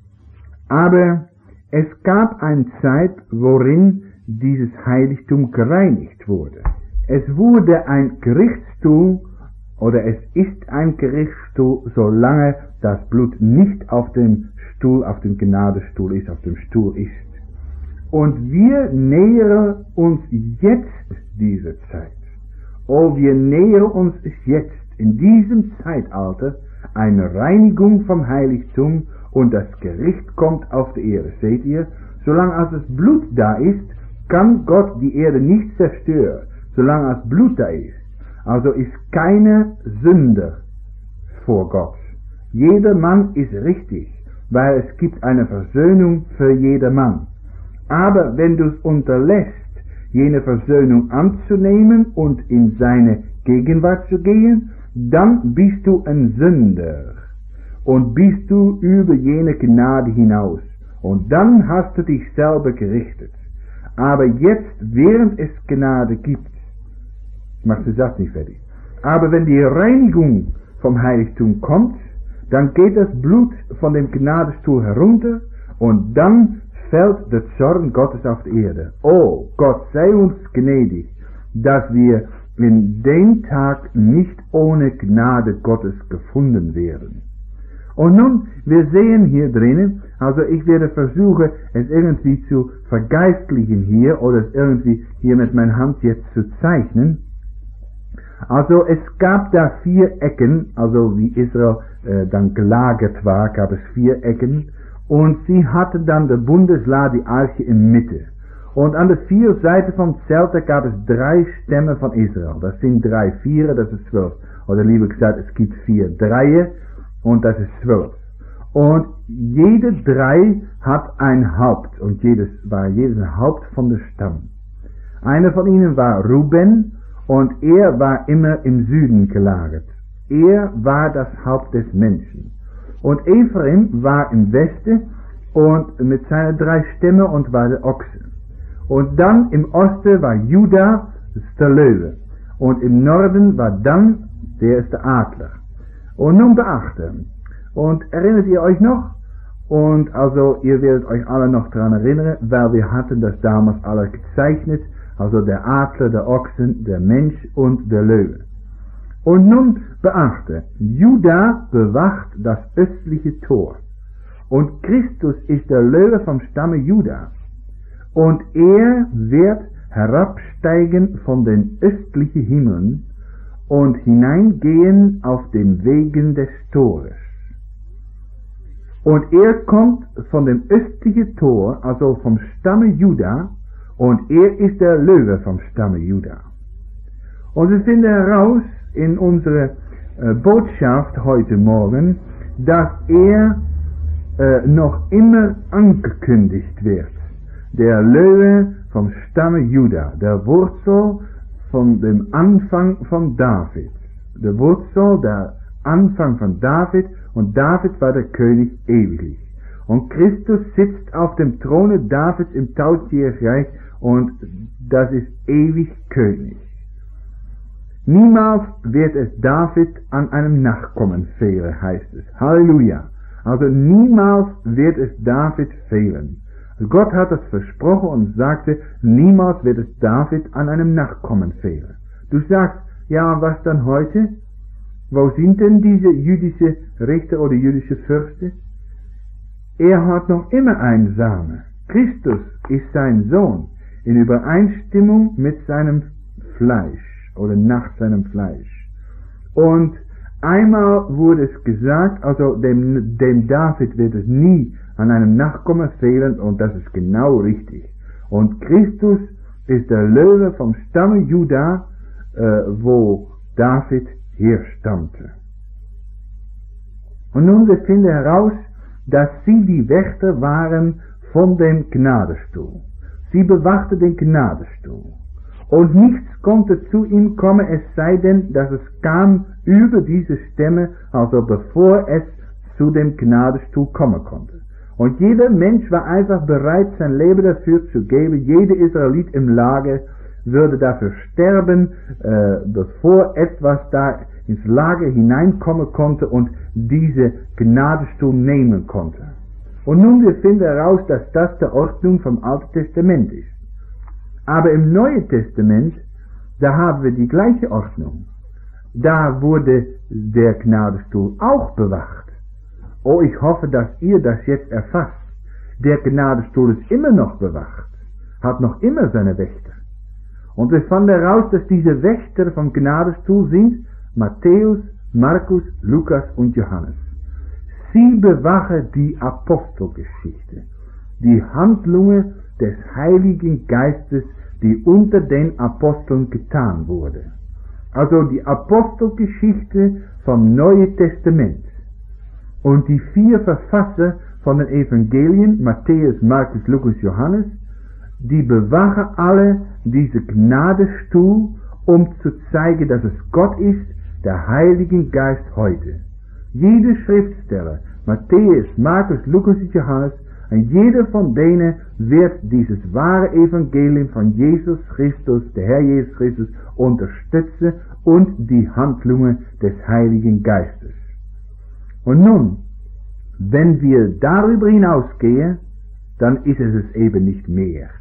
Aber es gab eine Zeit, worin dieses Heiligtum gereinigt wurde. Es wurde ein Gerichtsstuhl, oder es ist ein Gerichtsstuhl, solange das Blut nicht auf dem Stuhl, auf dem Gnadenstuhl ist, auf dem Stuhl ist. Und wir nähern uns jetzt dieser Zeit. Oh, wir nähern uns jetzt in diesem Zeitalter eine Reinigung vom Heiligtum und das Gericht kommt auf die Erde. Seht ihr? Solange als das Blut da ist, kann Gott die Erde nicht zerstören. Solange als Blut da ist. Also ist keine Sünder vor Gott. Jeder Mann ist richtig, weil es gibt eine Versöhnung für jeder Mann. Aber wenn du es unterlässt, jene Versöhnung anzunehmen und in seine Gegenwart zu gehen, dann bist du ein Sünder und bist du über jene Gnade hinaus. Und dann hast du dich selber gerichtet. Aber jetzt, während es Gnade gibt, ich mach den Satz nicht fertig, aber wenn die Reinigung vom Heiligtum kommt, dann geht das Blut von dem Gnadenstuhl herunter und dann fällt der Zorn Gottes auf die Erde. Oh, Gott sei uns gnädig, dass wir in dem Tag nicht ohne Gnade Gottes gefunden werden. Und nun, wir sehen hier drinnen, also ich werde versuchen, es irgendwie zu vergeistlichen hier, oder es irgendwie hier mit meiner Hand jetzt zu zeichnen. Also es gab da vier Ecken, also wie Israel äh, dann gelagert war, gab es vier Ecken, und sie hatten dann die Bundeslade, die Arche in Mitte. Und an der vier Seiten vom Zelt gab es drei Stämme von Israel. Das sind drei Viere, das ist zwölf. Oder lieber gesagt, es gibt vier Dreie und das ist zwölf. Und jede drei hat ein Haupt und jedes war jedes ein Haupt von der Stamm. Einer von ihnen war Ruben und er war immer im Süden gelagert. Er war das Haupt des Menschen. Und Ephraim war im Westen und mit seinen drei Stämmen und war der Ochse. Und dann im Osten war Juda, das ist der Löwe. Und im Norden war Dan, der ist der Adler. Und nun beachten. Und erinnert ihr euch noch? Und also ihr werdet euch alle noch daran erinnern, weil wir hatten das damals alle gezeichnet. Also der Adler, der Ochsen, der Mensch und der Löwe. Und nun beachte, Juda bewacht das östliche Tor. Und Christus ist der Löwe vom Stamme Juda. Und er wird herabsteigen von den östlichen Himmeln und hineingehen auf den Wegen des Tores. Und er kommt von dem östlichen Tor, also vom Stamme Juda, und er ist der Löwe vom Stamme Juda. Und wir finden heraus in unserer äh, Botschaft heute Morgen, dass er äh, noch immer angekündigt wird. Der Löwe vom Stamme Juda, der Wurzel von dem Anfang von David. Der Wurzel, der Anfang von David, und David war der König ewiglich. Und Christus sitzt auf dem Throne Davids im tausendjährigen Reich, und das ist ewig König. Niemals wird es David an einem Nachkommen fehlen, heißt es. Halleluja. Also niemals wird es David fehlen. Gott hat es versprochen und sagte, niemals wird es David an einem Nachkommen fehlen. Du sagst, ja, was dann heute? Wo sind denn diese jüdische Richter oder jüdische Fürste? Er hat noch immer einen Samen. Christus ist sein Sohn, in Übereinstimmung mit seinem Fleisch oder nach seinem Fleisch. Und einmal wurde es gesagt, also dem, dem David wird es nie an einem Nachkommen fehlen, und das ist genau richtig. Und Christus ist der Löwe vom Stamme Juda, äh, wo David herstammte. Und nun wir finden heraus, dass sie die Wächter waren von dem Gnadenstuhl. Sie bewachte den Gnadenstuhl. Und nichts konnte zu ihm kommen, es sei denn, dass es kam über diese Stämme, also bevor es zu dem Gnadenstuhl kommen konnte. Und jeder Mensch war einfach bereit, sein Leben dafür zu geben. Jeder Israelit im Lager würde dafür sterben, äh, bevor etwas da ins Lager hineinkommen konnte und diese Gnadenstuhl nehmen konnte. Und nun wir finden heraus, dass das die Ordnung vom Alten Testament ist. Aber im Neuen Testament, da haben wir die gleiche Ordnung. Da wurde der Gnadenstuhl auch bewacht. Oh, ich hoffe, dass ihr das jetzt erfasst. Der Gnadenstuhl ist immer noch bewacht, hat noch immer seine Wächter. Und wir fanden heraus, dass diese Wächter vom Gnadenstuhl sind Matthäus, Markus, Lukas und Johannes. Sie bewachen die Apostelgeschichte, die Handlungen des Heiligen Geistes, die unter den Aposteln getan wurde. Also die Apostelgeschichte vom Neuen Testament. Und die vier Verfasser von den Evangelien, Matthäus, Markus, Lukas, Johannes, die bewachen alle diese Gnadenstuhl, um zu zeigen, dass es Gott ist, der Heilige Geist heute. Jede Schriftsteller, Matthäus, Markus, Lukas und Johannes, und jeder von denen wird dieses wahre Evangelium von Jesus Christus, der Herr Jesus Christus, unterstützen und die Handlungen des Heiligen Geistes. Und nun, wenn wir darüber hinausgehen, dann ist es es eben nicht mehr.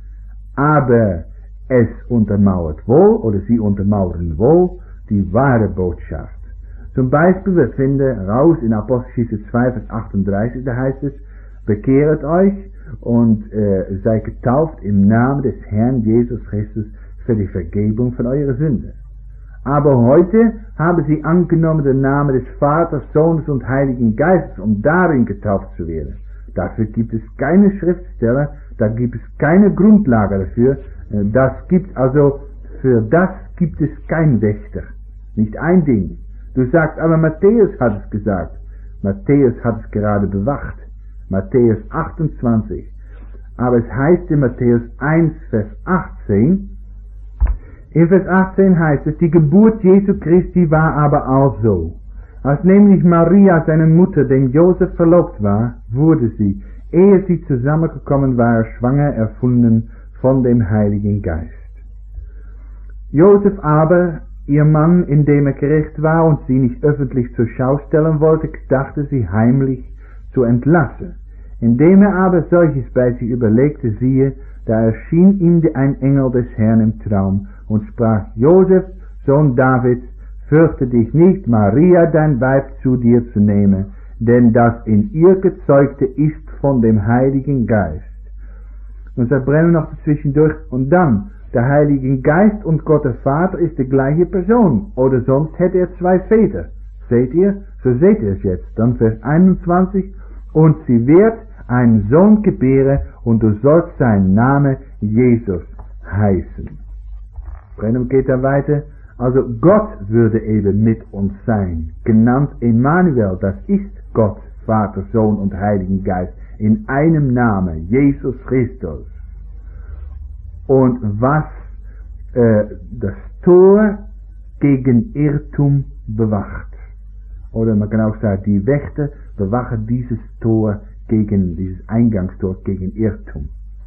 Aber es untermauert wohl, oder sie untermauern wohl, die wahre Botschaft. Zum Beispiel, wir finden raus in Apostelgeschichte zwei, Vers achtunddreißig, da heißt es, bekehret euch und äh, seid getauft im Namen des Herrn Jesus Christus für die Vergebung von eurer Sünde. Aber heute haben sie angenommen den Namen des Vaters, Sohnes und Heiligen Geistes, um darin getauft zu werden. Dafür gibt es keine Schriftsteller, da gibt es keine Grundlage dafür. Das gibt also, für das gibt es kein Wächter. Nicht ein Ding. Du sagst, aber Matthäus hat es gesagt. Matthäus hat es gerade bewacht. Matthäus achtundzwanzig. Aber es heißt in Matthäus eins, Vers achtzehn, in Vers achtzehn heißt es, die Geburt Jesu Christi war aber auch so. Als nämlich Maria, seine Mutter, dem Josef verlobt war, wurde sie, ehe sie zusammengekommen war, schwanger erfunden von dem Heiligen Geist. Josef aber, ihr Mann, indem er gerecht war und sie nicht öffentlich zur Schau stellen wollte, gedachte sie heimlich zu entlassen. Indem er aber solches bei sich überlegte, siehe, da erschien ihm ein Engel des Herrn im Traum und sprach, Josef, Sohn Davids, fürchte dich nicht, Maria dein Weib zu dir zu nehmen, denn das in ihr Gezeugte ist von dem Heiligen Geist. Und da brennen wir noch zwischendurch, und dann, der Heilige Geist und Gott der Vater ist die gleiche Person, oder sonst hätte er zwei Väter. Seht ihr? So seht ihr es jetzt. Dann Vers einundzwanzig, und sie wird einen Sohn gebären, und du sollst seinen Namen Jesus heißen. Brennan geht da weiter. Also Gott würde eben mit uns sein, genannt Emmanuel, das ist Gott, Vater, Sohn und Heiligen Geist, in einem Namen, Jesus Christus. Und was äh, das Tor gegen Irrtum bewacht, oder man kann auch sagen, die Wächter bewachen dieses Tor gegen, dieses Eingangstor gegen Irrtum.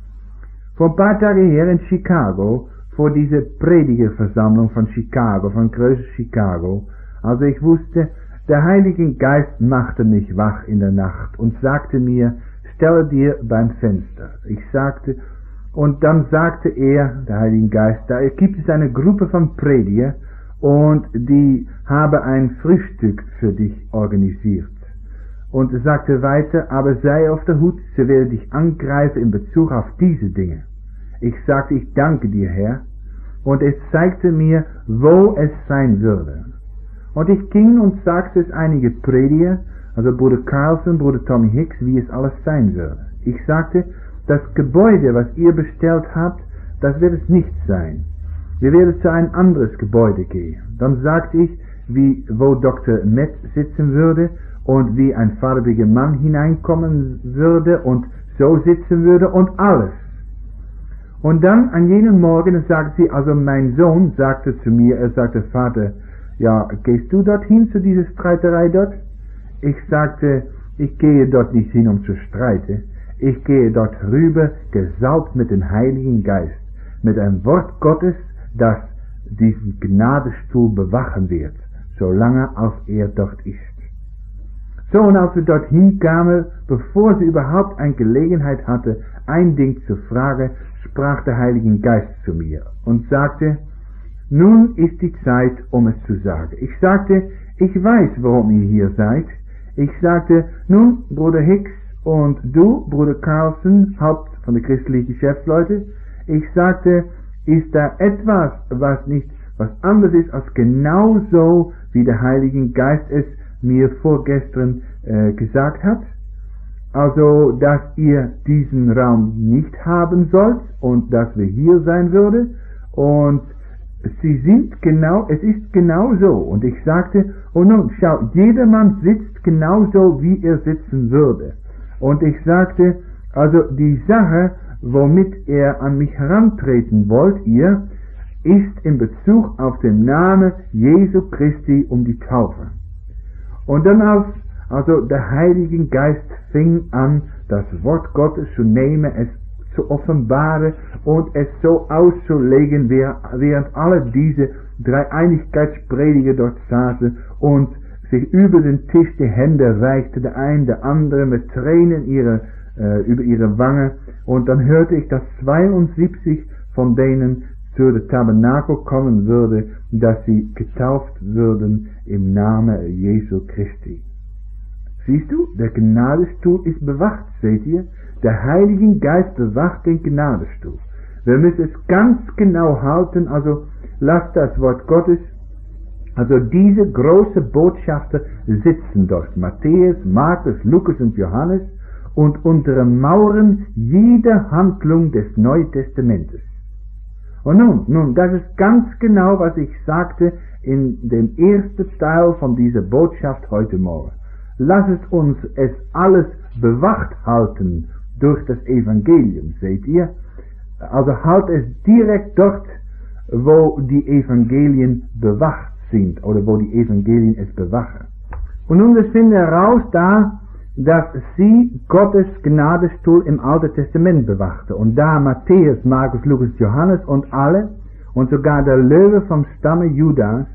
Vor ein paar Tagen her in Chicago, vor dieser Predigerversammlung von Chicago, von Größe Chicago, also ich wusste, der Heilige Geist machte mich wach in der Nacht und sagte mir, stelle dir beim Fenster. Ich sagte, und dann sagte er, der Heilige Geist, da gibt es eine Gruppe von Prediger und die habe ein Frühstück für dich organisiert. Und er sagte weiter, aber sei auf der Hut, sie werden dich angreifen in Bezug auf diese Dinge. Ich sagte, ich danke dir, Herr, und es zeigte mir, wo es sein würde. Und ich ging und sagte es einige Prediger, also Bruder Carlson, Bruder Tommy Hicks, wie es alles sein würde. Ich sagte, das Gebäude, was ihr bestellt habt, das wird es nicht sein. Wir werden zu ein anderes Gebäude gehen. Dann sagte ich, wie, wo Doktor Metz sitzen würde und wie ein farbiger Mann hineinkommen würde und so sitzen würde und alles. Und dann an jenem Morgen sagte sie, also mein Sohn sagte zu mir, er sagte, Vater, ja, gehst du dorthin zu dieser Streiterei dort? Ich sagte, ich gehe dort nicht hin, um zu streiten. Ich gehe dort rüber, gesalbt mit dem Heiligen Geist, mit einem Wort Gottes, das diesen Gnadestuhl bewachen wird, solange als er dort ist. So, und als wir dorthin kamen, bevor sie überhaupt eine Gelegenheit hatte, ein Ding zu fragen, sprach der Heilige Geist zu mir und sagte, nun ist die Zeit, um es zu sagen. Ich sagte, ich weiß, warum ihr hier seid. Ich sagte, nun, Bruder Hicks und du, Bruder Carlson, Haupt von der christlichen Geschäftsleute, ich sagte, ist da etwas, was nicht, was anders ist als genauso, wie der Heilige Geist es mir vorgestern äh, gesagt hat? Also, dass ihr diesen Raum nicht haben sollt und dass wir hier sein würde und sie sind genau, es ist genau so. Und ich sagte, oh nun, schau, jedermann sitzt genauso, wie er sitzen würde. Und ich sagte, also die Sache, womit er an mich herantreten wollt ihr, ist in Bezug auf den Namen Jesu Christi um die Taufe. Und dann als, also der Heilige Geist fing an, das Wort Gottes zu nehmen, es zu offenbaren und es so auszulegen, während alle diese Dreieinigkeitsprediger dort saßen und sich über den Tisch die Hände reichte, der eine, der andere mit Tränen ihre, äh, über ihre Wange, und dann hörte ich, dass zweiundsiebzig von denen zu der Tabernakel kommen würde, dass sie getauft würden im Namen Jesu Christi. Siehst du, der Gnadestuhl ist bewacht, seht ihr? Der Heilige Geist bewacht den Gnadestuhl. Wir müssen es ganz genau halten, also lasst das Wort Gottes, also diese große Botschafter sitzen dort, Matthäus, Markus, Lukas und Johannes, und untermauern jede Handlung des Neuen Testamentes. Und nun, nun, das ist ganz genau, was ich sagte in dem ersten Teil von dieser Botschaft heute Morgen. Lasst uns es alles bewacht halten durch das Evangelium, seht ihr? Also halt es direkt dort, wo die Evangelien bewacht sind, oder wo die Evangelien es bewachen. Und nun, wir finden heraus da, dass sie Gottes Gnadestuhl im Alten Testament bewachte. Und da Matthäus, Markus, Lukas, Johannes und alle, und sogar der Löwe vom Stamme Judas,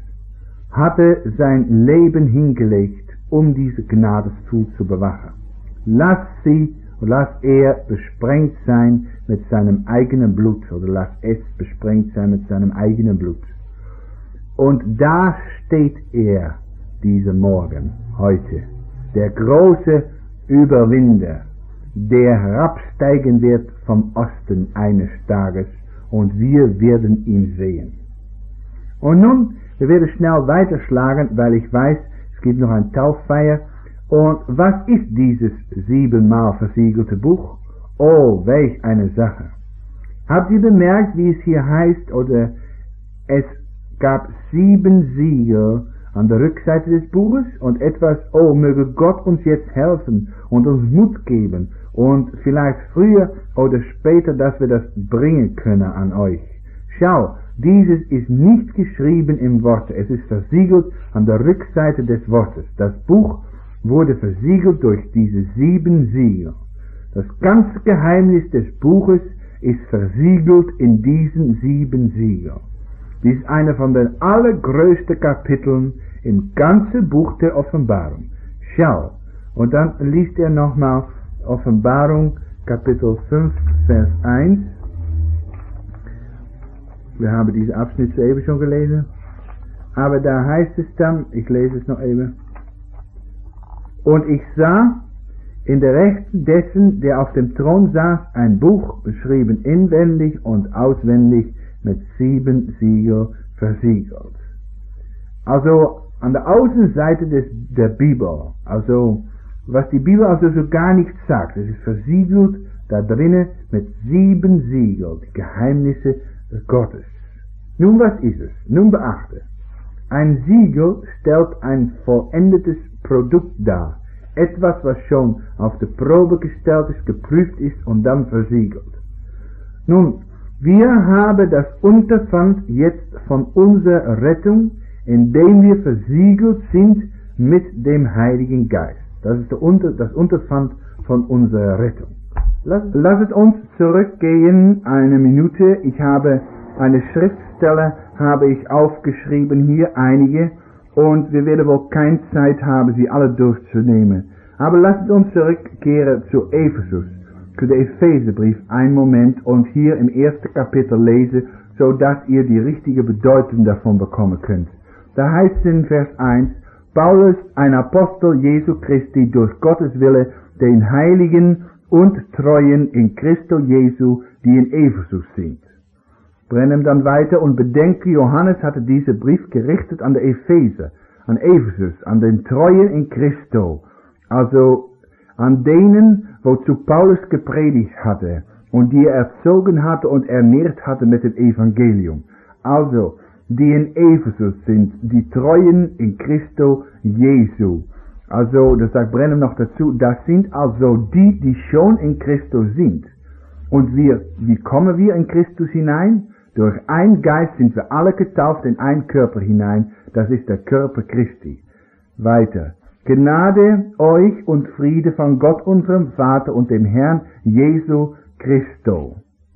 hatte sein Leben hingelegt, um diese Gnadestuhl zu bewachen. Lass sie, lass er besprengt sein mit seinem eigenen Blut, oder lass es besprengt sein mit seinem eigenen Blut. Und da steht er, dieser Morgen, heute, der große Überwinder, der herabsteigen wird vom Osten eines Tages, und wir werden ihn sehen. Und nun, wir werden schnell weiterschlagen, weil ich weiß, es gibt noch eine Tauffeier. Und was ist dieses siebenmal versiegelte Buch? Oh, welch eine Sache. Habt ihr bemerkt, wie es hier heißt, oder es gab sieben Siegel an der Rückseite des Buches und etwas, oh, möge Gott uns jetzt helfen und uns Mut geben und vielleicht früher oder später, dass wir das bringen können an euch. Schau, dieses ist nicht geschrieben im Worte, es ist versiegelt an der Rückseite des Wortes. Das Buch wurde versiegelt durch diese sieben Siegel. Das ganze Geheimnis des Buches ist versiegelt in diesen sieben Siegeln. Dies ist einer von den allergrößten Kapiteln im ganzen Buch der Offenbarung. Schau, und dann liest er nochmal Offenbarung Kapitel fünf, Vers eins. Wir haben diesen Abschnitt soeben schon gelesen. Aber da heißt es dann, ich lese es noch eben. Und ich sah in der Rechten dessen, der auf dem Thron saß, ein Buch, beschrieben inwendig und auswendig, mit sieben Siegel versiegelt. Also an der Außenseite des, der Bibel, also was die Bibel also so gar nicht sagt, es ist versiegelt da drinnen mit sieben Siegeln, die Geheimnisse Gottes. Nun, was ist es? Nun beachte, ein Siegel stellt ein vollendetes Produkt dar, etwas, was schon auf die Probe gestellt ist, geprüft ist und dann versiegelt. Nun, wir haben das Unterpfand jetzt von unserer Rettung, indem wir versiegelt sind mit dem Heiligen Geist. Das ist der Unter, das Unterpfand von unserer Rettung. Lasst uns zurückgehen eine Minute. Ich habe eine Schriftstelle, habe ich aufgeschrieben, hier einige, und wir werden wohl keine Zeit haben, sie alle durchzunehmen. Aber lasst uns zurückkehren zu Ephesus, zu der Epheserbrief, einen Moment, und hier im ersten Kapitel lesen, so dass ihr die richtige Bedeutung davon bekommen könnt. Da heißt es in Vers eins, Paulus, ein Apostel Jesu Christi, durch Gottes Wille, den Heiligen und Treuen in Christo Jesu, die in Ephesus sind. Brennen dann weiter und bedenke, Johannes hatte diesen Brief gerichtet an der Epheser, an Ephesus, an den Treuen in Christo, also an denen, wozu Paulus gepredigt hatte und die er erzogen hatte und ernährt hatte mit dem Evangelium. Also, die in Ephesus sind, die Treuen in Christo Jesu. Also, das sagt Brennan noch dazu, das sind also die, die schon in Christus sind. Und wir, wie kommen wir in Christus hinein? Durch ein Geist sind wir alle getauft in einen Körper hinein, das ist der Körper Christi. Weiter. Gnade euch und Friede von Gott unserem Vater und dem Herrn Jesu Christo.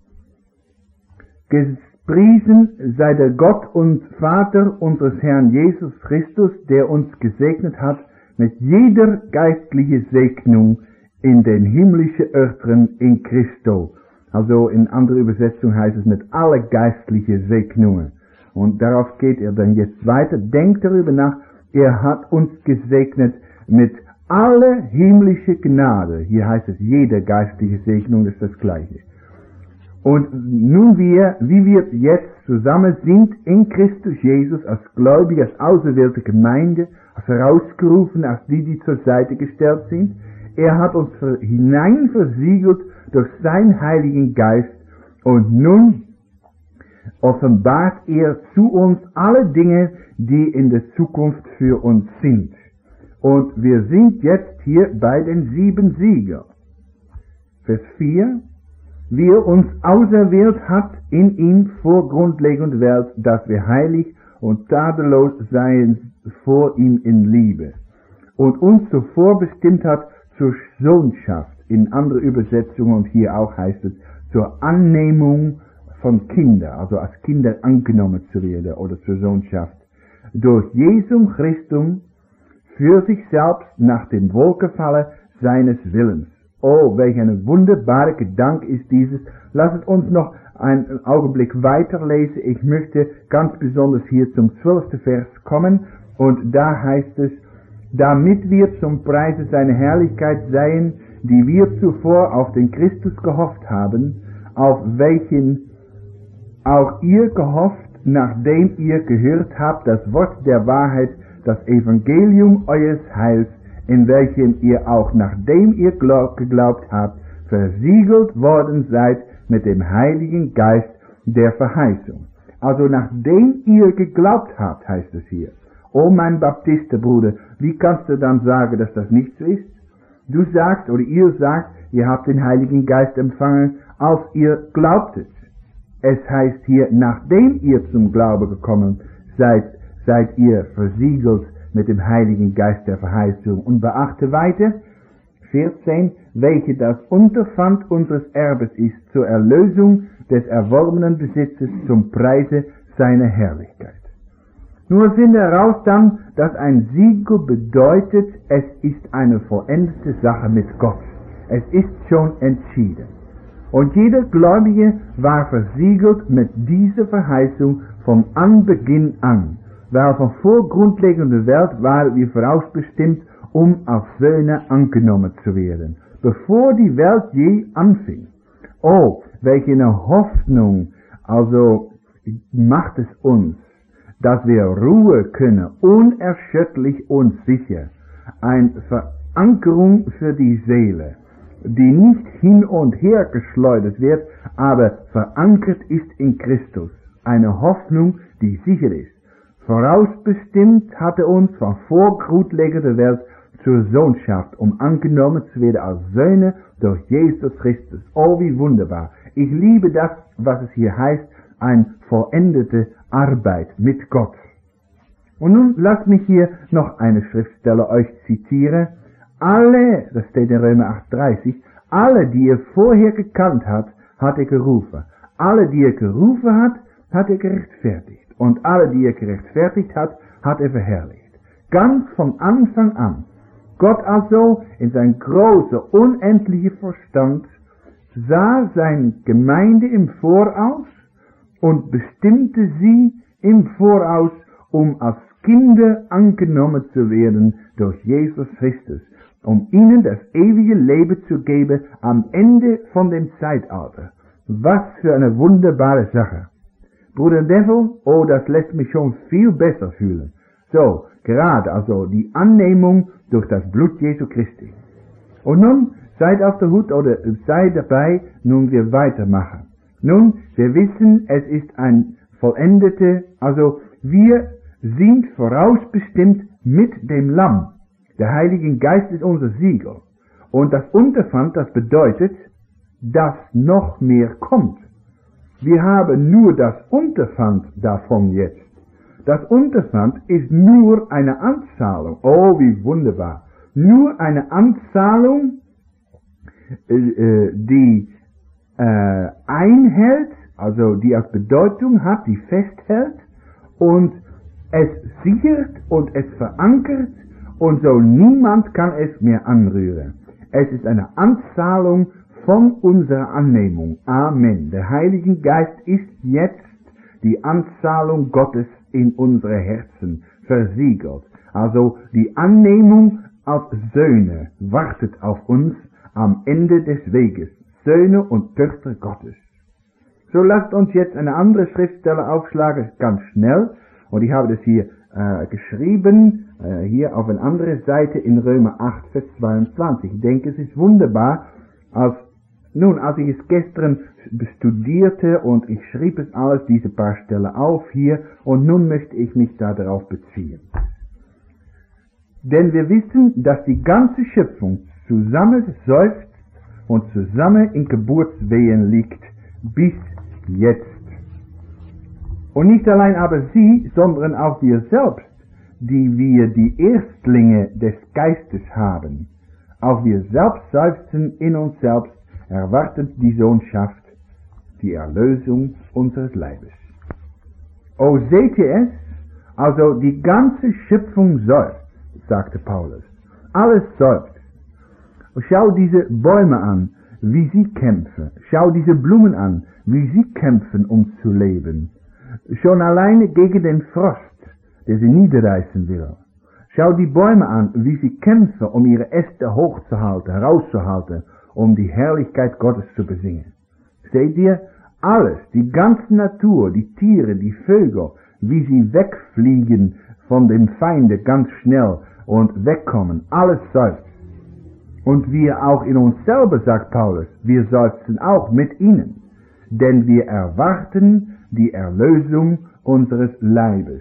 Gepriesen sei der Gott und Vater unseres Herrn Jesus Christus, der uns gesegnet hat mit jeder geistlichen Segnung in den himmlischen Örtern in Christo. Also in anderer Übersetzung heißt es mit aller geistlichen Segnungen. Und darauf geht er dann jetzt weiter. Denkt darüber nach, er hat uns gesegnet mit aller himmlische Gnade. Hier heißt es jede geistliche Segnung, das ist das Gleiche. Und nun wir, wie wir jetzt zusammen sind in Christus Jesus, als Gläubige, als auserwählte Gemeinde, als herausgerufen, als die, die zur Seite gestellt sind, er hat uns hinein versiegelt durch seinen Heiligen Geist und nun offenbart er zu uns alle Dinge, die in der Zukunft für uns sind. Und wir sind jetzt hier bei den sieben Siegeln. Vers vier. Wie er uns auserwählt hat in ihm vor Grundlegung der Welt, dass wir heilig und tadellos seien vor ihm in Liebe. Und uns zuvor bestimmt hat zur Sohnschaft, in andere Übersetzungen und hier auch heißt es, zur Annehmung von Kindern, also als Kinder angenommen zu werden oder zur Sohnschaft, durch Jesum Christum für sich selbst nach dem Wohlgefallen seines Willens. Oh, welch ein wunderbarer Gedanke ist dieses. Lasst uns noch einen Augenblick weiterlese, ich möchte ganz besonders hier zum zwölften Vers kommen, und da heißt es, damit wir zum Preise seiner Herrlichkeit seien, die wir zuvor auf den Christus gehofft haben, auf welchen auch ihr gehofft, nachdem ihr gehört habt das Wort der Wahrheit, das Evangelium eures Heils, in welchem ihr auch, nachdem ihr glaub, geglaubt habt, versiegelt worden seid mit dem Heiligen Geist der Verheißung. Also nachdem ihr geglaubt habt, heißt es hier. Oh mein Baptistenbruder, wie kannst du dann sagen, dass das nicht so ist? Du sagst, oder ihr sagt, ihr habt den Heiligen Geist empfangen, als ihr glaubtet. Es heißt hier, nachdem ihr zum Glaube gekommen seid, seid ihr versiegelt mit dem Heiligen Geist der Verheißung. Und beachte weiter, vierzehn, welche das Unterpfand unseres Erbes ist, zur Erlösung des erworbenen Besitzes zum Preise seiner Herrlichkeit. Nur finde heraus dann, dass ein Siegel bedeutet, es ist eine vollendete Sache mit Gott. Es ist schon entschieden. Und jeder Gläubige war versiegelt mit dieser Verheißung vom Anbeginn an, weil von vor grundlegender Welt waren wir vorausbestimmt, um als Söhne angenommen zu werden, bevor die Welt je anfing. Oh, welche eine Hoffnung, also macht es uns, dass wir Ruhe können, unerschütterlich und sicher, eine Verankerung für die Seele, die nicht hin und her geschleudert wird, aber verankert ist in Christus, eine Hoffnung, die sicher ist. Vorausbestimmt hatte uns von vor grundlegender Welt zur Sohnschaft, um angenommen zu werden als Söhne durch Jesus Christus. Oh, wie wunderbar. Ich liebe das, was es hier heißt, eine vollendete Arbeit mit Gott. Und nun lasst mich hier noch eine Schriftstelle euch zitieren. Alle, das steht in Römer acht dreißig, alle, die er vorher gekannt hat, hat er gerufen. Alle, die er gerufen hat, hat er gerechtfertigt. Und alle, die er gerechtfertigt hat, hat er verherrlicht. Ganz von Anfang an. Gott also in sein großer, unendlicher Verstand sah seine Gemeinde im Voraus und bestimmte sie im Voraus, um als Kinder angenommen zu werden durch Jesus Christus, um ihnen das ewige Leben zu geben am Ende von dem Zeitalter. Was für eine wunderbare Sache. Bruder Neville, oh, das lässt mich schon viel besser fühlen. So, gerade also die Annehmung durch das Blut Jesu Christi. Und nun, seid auf der Hut oder seid dabei, nun wir weitermachen. Nun, wir wissen, es ist ein vollendete, also wir sind vorausbestimmt mit dem Lamm. Der Heilige Geist ist unser Siegel. Und das Unterpfand, das bedeutet, dass noch mehr kommt. Wir haben nur das Unterpfand davon jetzt. Das Unterpfand ist nur eine Anzahlung. Oh, wie wunderbar. Nur eine Anzahlung, äh, äh, die äh, einhält, also die als Bedeutung hat, die festhält und es sichert und es verankert und so niemand kann es mehr anrühren. Es ist eine Anzahlung von unserer Annehmung. Amen. Der Heilige Geist ist jetzt die Anzahlung Gottes in unsere Herzen versiegelt. Also die Annehmung als Söhne wartet auf uns am Ende des Weges. Söhne und Töchter Gottes. So lasst uns jetzt eine andere Schriftstelle aufschlagen, ganz schnell. Und ich habe das hier äh, geschrieben, äh, hier auf eine andere Seite in Römer acht, Vers zweiundzwanzig. Ich denke, es ist wunderbar, als nun, als ich es gestern studierte und ich schrieb es alles, diese paar Stellen auf hier, und nun möchte ich mich da darauf beziehen. Denn wir wissen, dass die ganze Schöpfung zusammen seufzt und zusammen in Geburtswehen liegt, bis jetzt. Und nicht allein aber sie, sondern auch wir selbst, die wir die Erstlinge des Geistes haben. Auch wir selbst seufzen in uns selbst, erwartet die Sohnschaft, die Erlösung unseres Leibes. Oh, seht ihr es? Also die ganze Schöpfung seufzt, sagte Paulus. Alles seufzt. Schau diese Bäume an, wie sie kämpfen. Schau diese Blumen an, wie sie kämpfen, um zu leben. Schon alleine gegen den Frost, der sie niederreißen will. Schau die Bäume an, wie sie kämpfen, um ihre Äste hochzuhalten, herauszuhalten, um die Herrlichkeit Gottes zu besingen. Seht ihr? Alles, die ganze Natur, die Tiere, die Vögel, wie sie wegfliegen von den Feinden ganz schnell und wegkommen, alles seufzt. Und wir auch in uns selber, sagt Paulus, wir seufzen auch mit ihnen, denn wir erwarten die Erlösung unseres Leibes.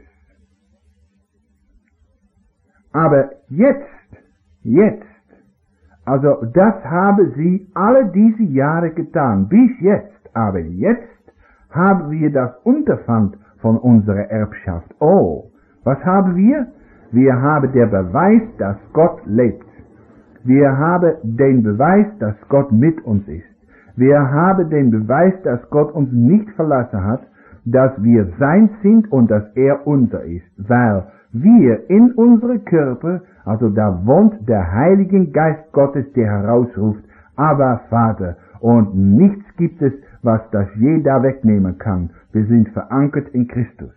Aber jetzt, jetzt, also das haben sie alle diese Jahre getan, bis jetzt, aber jetzt haben wir das Unterpfand von unserer Erbschaft. Oh, was haben wir? Wir haben den Beweis, dass Gott lebt. Wir haben den Beweis, dass Gott mit uns ist. Wir haben den Beweis, dass Gott uns nicht verlassen hat, dass wir sein sind und dass er unser ist. Weil wir in unsere Körper, also da wohnt der Heilige Geist Gottes, der herausruft, aber Vater, und nichts gibt es, was das je da wegnehmen kann. Wir sind verankert in Christus.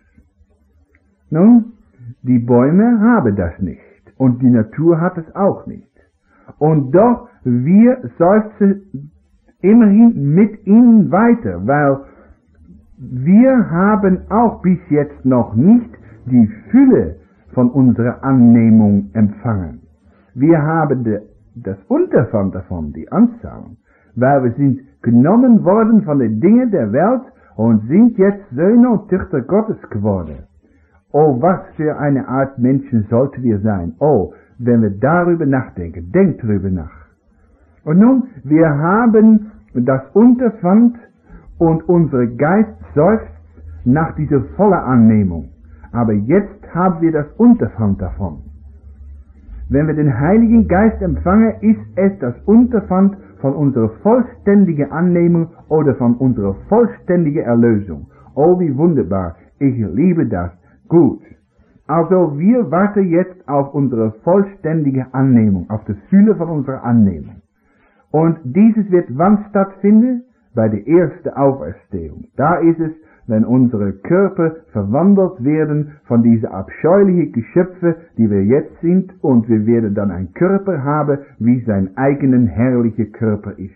Nun, die Bäume haben das nicht und die Natur hat es auch nicht. Und doch, wir seufzen immerhin mit ihnen weiter, weil wir haben auch bis jetzt noch nicht die Fülle von unserer Annehmung empfangen. Wir haben de, das Unterpfand davon, die Anzahlung, weil wir sind genommen worden von den Dingen der Welt und sind jetzt Söhne und Töchter Gottes geworden. Oh, was für eine Art Menschen sollten wir sein. Oh, wenn wir darüber nachdenken, denkt darüber nach. Und nun, wir haben das Unterpfand und unser Geist seufzt nach dieser vollen Annehmung. Aber jetzt haben wir das Unterpfand davon. Wenn wir den Heiligen Geist empfangen, ist es das Unterpfand von unserer vollständigen Annehmung oder von unserer vollständigen Erlösung. Oh, wie wunderbar. Ich liebe das. Gut. Also wir warten jetzt auf unsere vollständige Annehmung, auf das Fülle von unserer Annehmung. Und dieses wird wann stattfinden? Bei der ersten Auferstehung. Da ist es, wenn unsere Körper verwandelt werden von diesen abscheulichen Geschöpfen, die wir jetzt sind, und wir werden dann einen Körper haben, wie sein eigenen herrlicher Körper ist.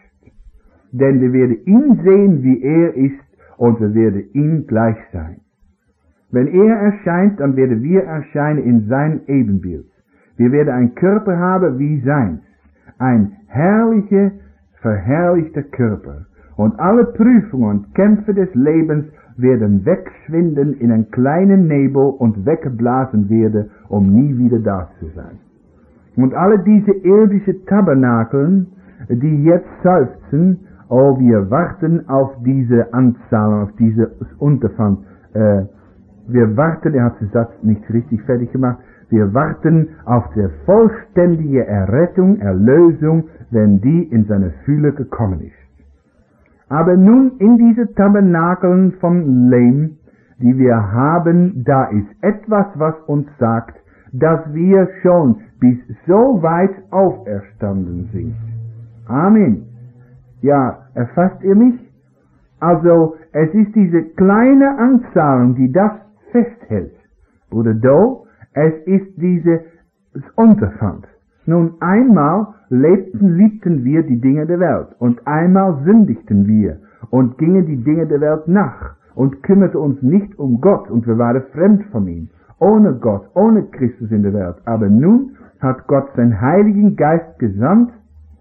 Denn wir werden ihn sehen, wie er ist, und wir werden ihm gleich sein. Wenn er erscheint, dann werden wir erscheinen in sein Ebenbild. Wir werden einen Körper haben wie seins. Ein herrlicher, verherrlichter Körper. Und alle Prüfungen und Kämpfe des Lebens werden wegschwinden in einen kleinen Nebel und weggeblasen werden, um nie wieder da zu sein. Und alle diese irdischen Tabernakeln, die jetzt seufzen, oh, wir warten auf diese Anzahlung, auf dieses Unterpfand. Äh, wir warten, er hat den Satz nicht richtig fertig gemacht, wir warten auf die vollständige Errettung, Erlösung, wenn die in seine Fülle gekommen ist. Aber nun in diese Tabernakeln von Lehm, die wir haben, da ist etwas, was uns sagt, dass wir schon bis so weit auferstanden sind. Amen. Ja, erfasst ihr mich? Also, es ist diese kleine Anzahlung, die das festhält. Bruder Do, es ist dieses Unterpfand. Nun, einmal lebten, liebten wir die Dinge der Welt und einmal sündigten wir und gingen die Dinge der Welt nach und kümmerten uns nicht um Gott und wir waren fremd von ihm, ohne Gott, ohne Christus in der Welt. Aber nun hat Gott seinen Heiligen Geist gesandt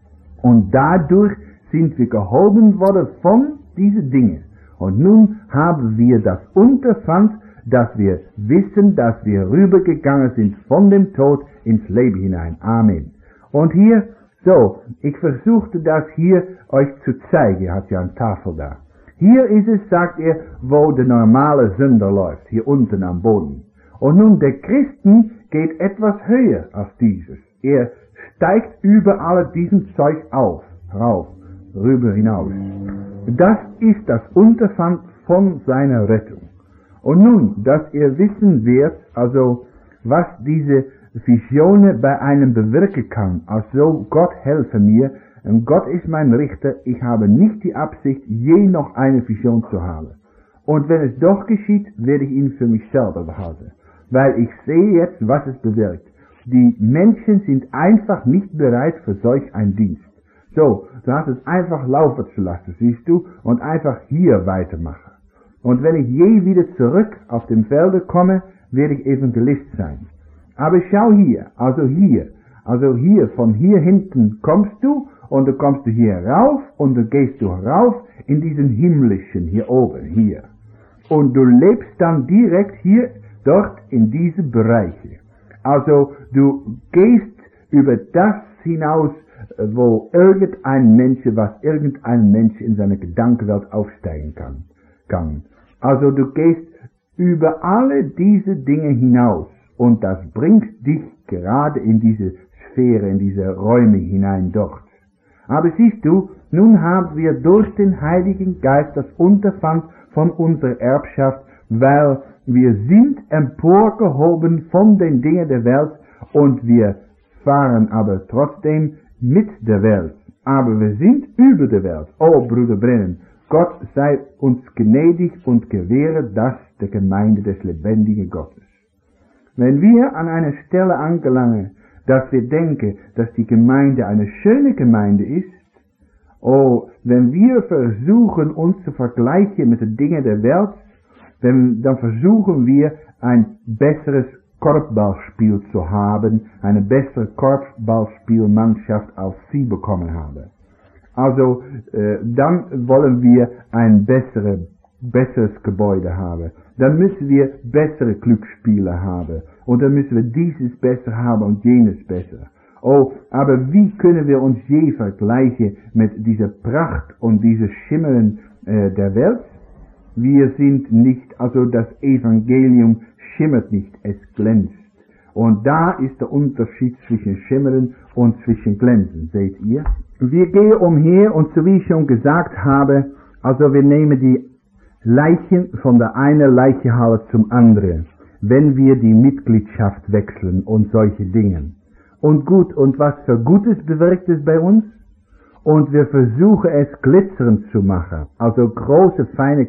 und dadurch sind wir gehoben worden von diesen Dingen. Und nun haben wir das Unterpfand, dass wir wissen, dass wir rübergegangen sind von dem Tod ins Leben hinein. Amen. Und hier, so, ich versuchte das hier euch zu zeigen. Ihr habt ja eine Tafel da. Hier ist es, sagt er, wo der normale Sünder läuft, hier unten am Boden. Und nun, der Christen geht etwas höher als dieses. Er steigt über alle diesem Zeug auf, rauf, rüber hinaus. Das ist das Unterpfand von seiner Rettung. Und nun, dass ihr wissen werdet, also was diese Visionen bei einem bewirken kann, also Gott helfe mir, Und Gott ist mein Richter, ich habe nicht die Absicht, je noch eine Vision zu haben. Und wenn es doch geschieht, werde ich ihn für mich selber behalten. Weil ich sehe jetzt, was es bewirkt. Die Menschen sind einfach nicht bereit für solch einen Dienst. So, du hast es einfach laufen zu lassen, siehst du, und einfach hier weitermachen. Und wenn ich je wieder zurück auf dem Felde komme, werde ich Evangelist sein. Aber schau hier, also hier, also hier, von hier hinten kommst du, und du kommst du hier rauf, und du gehst du rauf in diesen himmlischen, hier oben, hier. Und du lebst dann direkt hier, dort in diese Bereiche. Also du gehst über das hinaus, wo irgendein Mensch, was irgendein Mensch in seiner Gedankenwelt aufsteigen kann. kann. Also du gehst über alle diese Dinge hinaus und das bringt dich gerade in diese Sphäre, in diese Räume hinein dort. Aber siehst du, nun haben wir durch den Heiligen Geist das Unterpfand von unserer Erbschaft, weil wir sind emporgehoben von den Dingen der Welt und wir fahren aber trotzdem mit der Welt. Aber wir sind über der Welt. Oh, Bruder Brennan, Gott sei uns gnädig und gewähre das der Gemeinde des lebendigen Gottes. Wenn wir an einer Stelle angelangen, dass wir denken, dass die Gemeinde eine schöne Gemeinde ist, oh, wenn wir versuchen, uns zu vergleichen mit den Dingen der Welt, dann, dann versuchen wir, ein besseres Korbballspiel zu haben, eine bessere Korbballspielmannschaft als sie bekommen haben. Also, äh, dann wollen wir ein bessere, besseres Gebäude haben. Dann müssen wir bessere Glücksspiele haben. Und dann müssen wir dieses besser haben und jenes besser. Oh, aber wie können wir uns je vergleichen mit dieser Pracht und diesem Schimmern äh, der Welt? Wir sind nicht, also das Evangelium schimmert nicht, es glänzt. Und da ist der Unterschied zwischen Schimmern und zwischen Glänzen, seht ihr? Wir gehen umher und so wie ich schon gesagt habe, also wir nehmen die Leichen von der einen Leichenhalle zum anderen, wenn wir die Mitgliedschaft wechseln und solche Dinge. Und gut, und was für Gutes bewirkt es bei uns? Und wir versuchen es glitzernd zu machen, also große, feine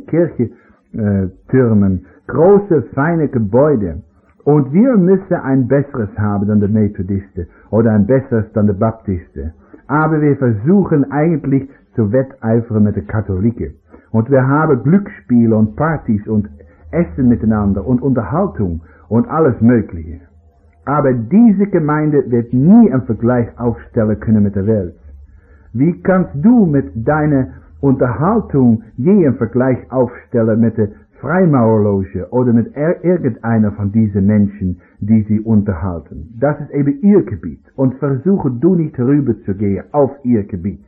Kirchtürmen, äh, große, feine Gebäude. Und wir müssen ein besseres haben dann der Methodisten oder ein besseres dann der Baptisten. Aber wir versuchen eigentlich zu wetteifern mit den Katholiken. Und wir haben Glücksspiele und Partys und Essen miteinander und Unterhaltung und alles Mögliche. Aber diese Gemeinde wird nie einen Vergleich aufstellen können mit der Welt. Wie kannst du mit deiner Unterhaltung je einen Vergleich aufstellen mit der Freimaurerloge oder mit irgendeiner von diesen Menschen, die sie unterhalten? Das ist eben ihr Gebiet und versuche du nicht rüber zu gehen auf ihr Gebiet.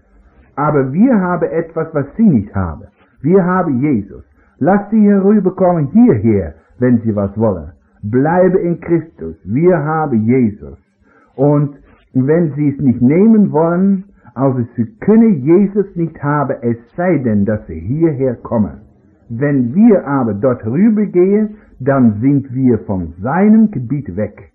Aber wir haben etwas, was sie nicht haben. Wir haben Jesus. Lass sie herüberkommen hierher, wenn sie was wollen. Bleibe in Christus. Wir haben Jesus. Und wenn sie es nicht nehmen wollen, also sie können Jesus nicht haben, es sei denn, dass sie hierher kommen. Wenn wir aber dort rübergehen, dann sind wir von seinem Gebiet weg.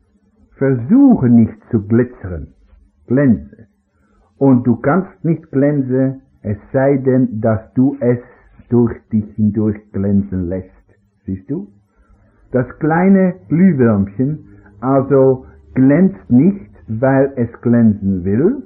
Versuche nicht zu glitzern. Glänze. Und du kannst nicht glänzen, es sei denn, dass du es durch dich hindurch glänzen lässt. Siehst du? Das kleine Glühwürmchen also glänzt nicht, weil es glänzen will,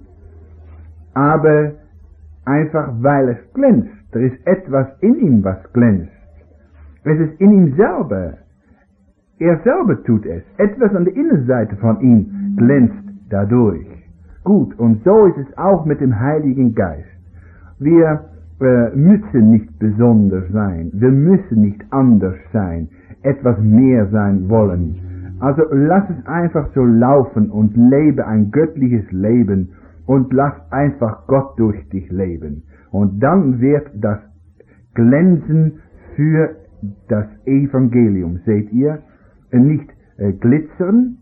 aber einfach weil es glänzt. Da ist etwas in ihm, was glänzt. Es ist in ihm selber. Er selber tut es. Etwas an der Innenseite von ihm glänzt dadurch. Gut, und so ist es auch mit dem Heiligen Geist. Wir äh, müssen nicht besonders sein. Wir müssen nicht anders sein. Etwas mehr sein wollen. Also lass es einfach so laufen und lebe ein göttliches Leben und lass einfach Gott durch dich leben. Und dann wird das glänzen für das Evangelium. Seht ihr? Nicht äh, glitzern,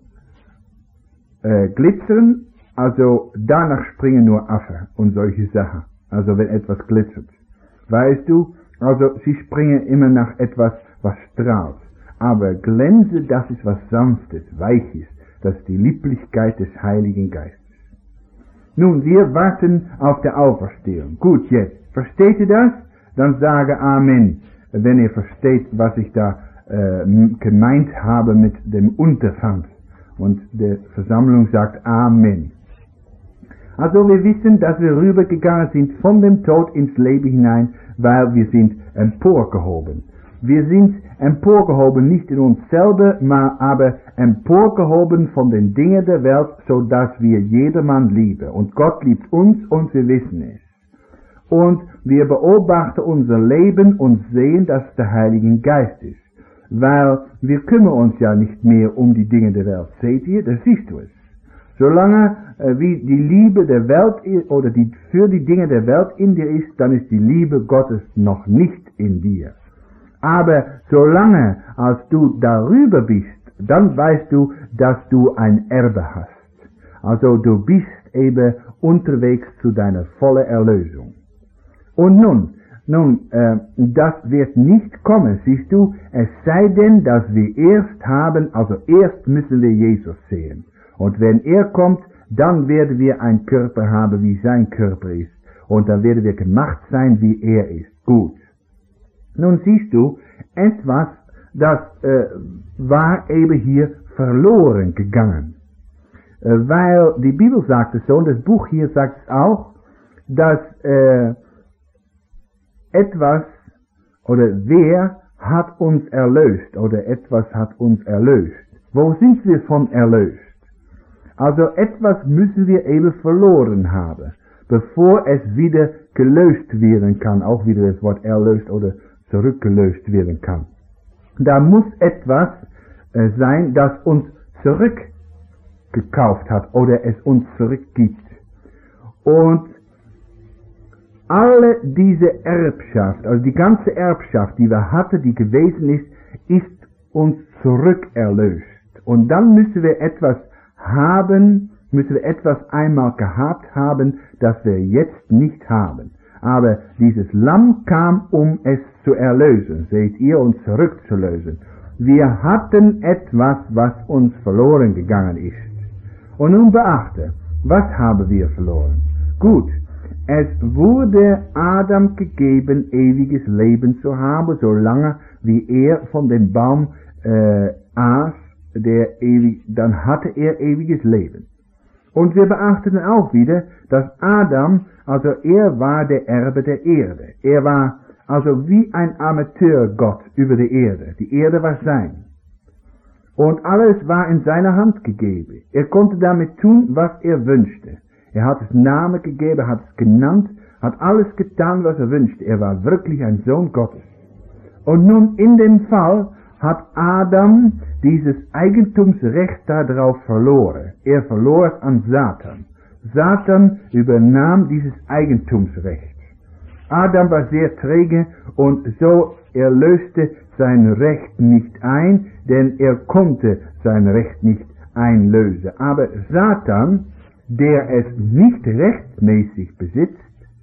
äh, glitzern, also danach springen nur Affen und solche Sachen. Also wenn etwas glitzert. Weißt du? Also sie springen immer nach etwas, was strahlt. Aber Glänze, das ist was Sanftes, Weiches. Das ist die Lieblichkeit des Heiligen Geistes. Nun, wir warten auf der Auferstehung. Gut, jetzt. Versteht ihr das? Dann sage Amen, wenn ihr versteht, was ich da äh, gemeint habe mit dem Unterpfand. Und die Versammlung sagt Amen. Also wir wissen, dass wir rübergegangen sind von dem Tod ins Leben hinein, weil wir sind emporgehoben. Wir sind emporgehoben nicht in uns selber, aber emporgehoben von den Dingen der Welt, so dass wir jedermann lieben. Und Gott liebt uns und wir wissen es. Und wir beobachten unser Leben und sehen, dass es der Heilige Geist ist. Weil wir kümmern uns ja nicht mehr um die Dinge der Welt. Seht ihr? Das siehst du es. Solange äh, wie die Liebe der Welt ist, oder die für die Dinge der Welt in dir ist, dann ist die Liebe Gottes noch nicht in dir. Aber solange als du darüber bist, dann weißt du, dass du ein Erbe hast. Also du bist eben unterwegs zu deiner vollen Erlösung. Und nun, nun, äh, das wird nicht kommen, siehst du, es sei denn, dass wir erst haben, also erst müssen wir Jesus sehen. Und wenn er kommt, dann werden wir einen Körper haben, wie sein Körper ist. Und dann werden wir gemacht sein, wie er ist. Gut. Nun siehst du, etwas, das äh, war eben hier verloren gegangen. Äh, weil die Bibel sagt es so, und das Buch hier sagt es auch, dass äh, etwas oder wer hat uns erlöst oder etwas hat uns erlöst. Wo sind wir von erlöst? Also etwas müssen wir eben verloren haben, bevor es wieder gelöst werden kann, auch wieder das Wort erlöst oder zurückgelöst werden kann. Da muss etwas äh, sein, das uns zurückgekauft hat oder es uns zurückgibt. Und alle diese Erbschaft, also die ganze Erbschaft, die wir hatten, die gewesen ist, ist uns zurückerlöst. Und dann müssen wir etwas haben, müssen wir etwas einmal gehabt haben, das wir jetzt nicht haben. Aber dieses Lamm kam, um es zu erlösen, seht ihr, uns zurückzulösen. Wir hatten etwas, was uns verloren gegangen ist. Und nun beachte, was haben wir verloren? Gut, es wurde Adam gegeben, ewiges Leben zu haben, solange wie er von dem Baum äh, aß, der ewig, dann hatte er ewiges Leben. Und wir beachten auch wieder, dass Adam, also er war der Erbe der Erde. Er war also wie ein Amateurgott über die Erde. Die Erde war sein. Und alles war in seiner Hand gegeben. Er konnte damit tun, was er wünschte. Er hat es Namen gegeben, hat es genannt, hat alles getan, was er wünschte. Er war wirklich ein Sohn Gottes. Und nun in dem Fall hat Adam dieses Eigentumsrecht darauf verloren. Er verlor es an Satan. Satan übernahm dieses Eigentumsrecht. Adam war sehr träge und so er löste sein Recht nicht ein, denn er konnte sein Recht nicht einlösen. Aber Satan, der es nicht rechtmäßig besitzt,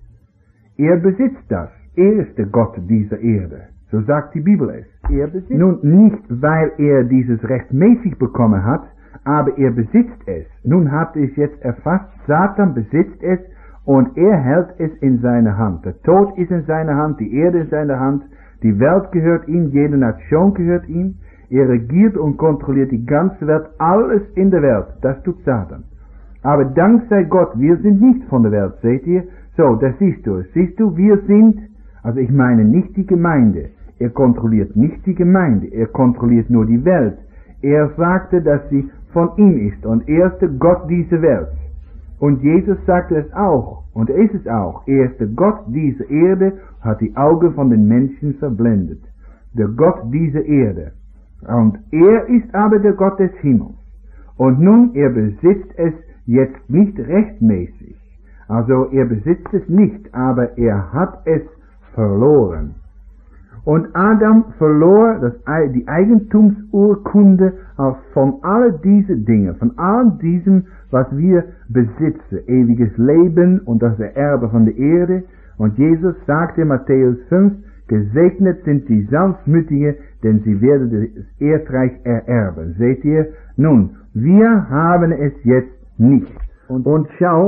er besitzt das. Er ist der Gott dieser Erde. So sagt die Bibel es. Er besitzt. Nun nicht, weil er dieses rechtmäßig bekommen hat, aber er besitzt es. Nun habt ihr es jetzt erfasst, Satan besitzt es und er hält es in seiner Hand. Der Tod ist in seiner Hand, die Erde in seiner Hand, die Welt gehört ihm, jede Nation gehört ihm. Er regiert und kontrolliert die ganze Welt, alles in der Welt. Das tut Satan. Aber dank sei Gott, wir sind nicht von der Welt, seht ihr? So, das siehst du. Siehst du, wir sind, also ich meine nicht die Gemeinde. Er kontrolliert nicht die Gemeinde, er kontrolliert nur die Welt. Er sagte, dass sie von ihm ist und er ist der Gott dieser Welt. Und Jesus sagte es auch, und er ist es auch. Er ist der Gott dieser Erde, hat die Augen von den Menschen verblendet. Der Gott dieser Erde. Und er ist aber der Gott des Himmels. Und nun, er besitzt es jetzt nicht rechtmäßig. Also er besitzt es nicht, aber er hat es verloren. Und Adam verlor das, die Eigentumsurkunde von all diesen Dingen, von all diesem, was wir besitzen, ewiges Leben und das Erbe von der Erde. Und Jesus sagte in Matthäus fünf, gesegnet sind die Sanftmütigen, denn sie werden das Erdreich ererben. Seht ihr? Nun, wir haben es jetzt nicht. Und, und schau,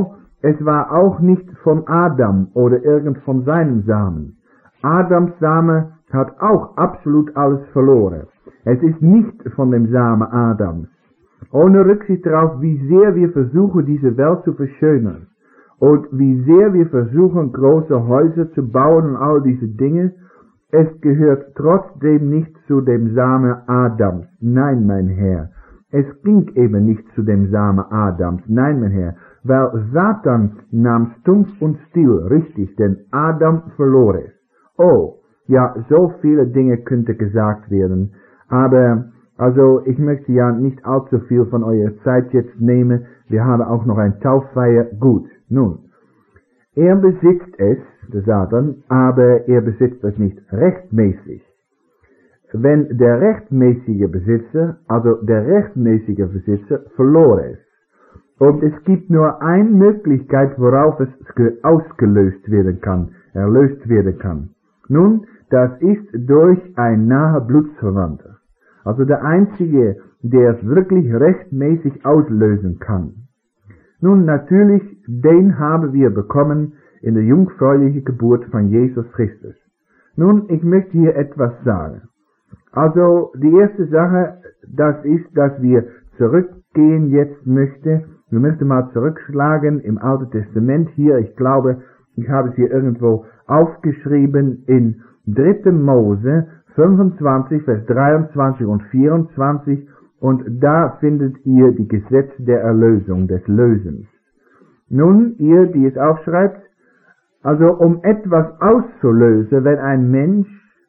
Es war auch nicht von Adam oder irgend von seinem Samen. Adams Same hat auch absolut alles verloren. Es ist nicht von dem Samen Adams. Ohne Rücksicht darauf, wie sehr wir versuchen, diese Welt zu verschönern und wie sehr wir versuchen, große Häuser zu bauen und all diese Dinge, es gehört trotzdem nicht zu dem Samen Adams. Nein, mein Herr. Es ging eben nicht zu dem Samen Adams. Nein, mein Herr. Weil Satan nahm stumpf und still, richtig, denn Adam verlor es. Oh, ja, so viele Dinge könnte gesagt werden, aber, also, ich möchte ja nicht allzu viel von eurer Zeit jetzt nehmen, wir haben auch noch ein Tauffeier, gut, nun, er besitzt es, der Satan, aber er besitzt es nicht rechtmäßig. Wenn der rechtmäßige Besitzer, also der rechtmäßige Besitzer, verlor es. Und es gibt nur eine Möglichkeit, worauf es ausgelöst werden kann, erlöst werden kann. Nun, das ist durch ein naher Blutsverwandter. Also der Einzige, der es wirklich rechtmäßig auslösen kann. Nun, natürlich, den haben wir bekommen in der jungfräulichen Geburt von Jesus Christus. Nun, ich möchte hier etwas sagen. Also, die erste Sache, das ist, dass wir zurückgehen jetzt möchte. Wir möchten mal zurückschlagen im Alten Testament hier. Ich glaube, ich habe es hier irgendwo aufgeschrieben in dritter Mose fünfundzwanzig, Vers dreiundzwanzig und vierundzwanzig. Und da findet ihr die Gesetze der Erlösung, des Lösens. Nun, ihr, die es aufschreibt, also um etwas auszulösen, wenn ein Mensch,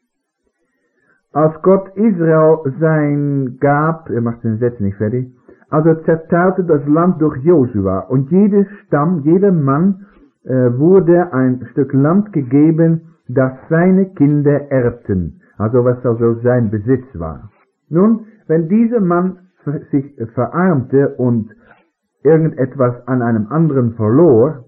als Gott Israel sein gab, er macht den Satz nicht fertig, also zerteilte das Land durch Josua und jeder Stamm, jeder Mann äh, wurde ein Stück Land gegeben, das seine Kinder erbten, also was also sein Besitz war. Nun, wenn dieser Mann sich verarmte und irgendetwas an einem anderen verlor,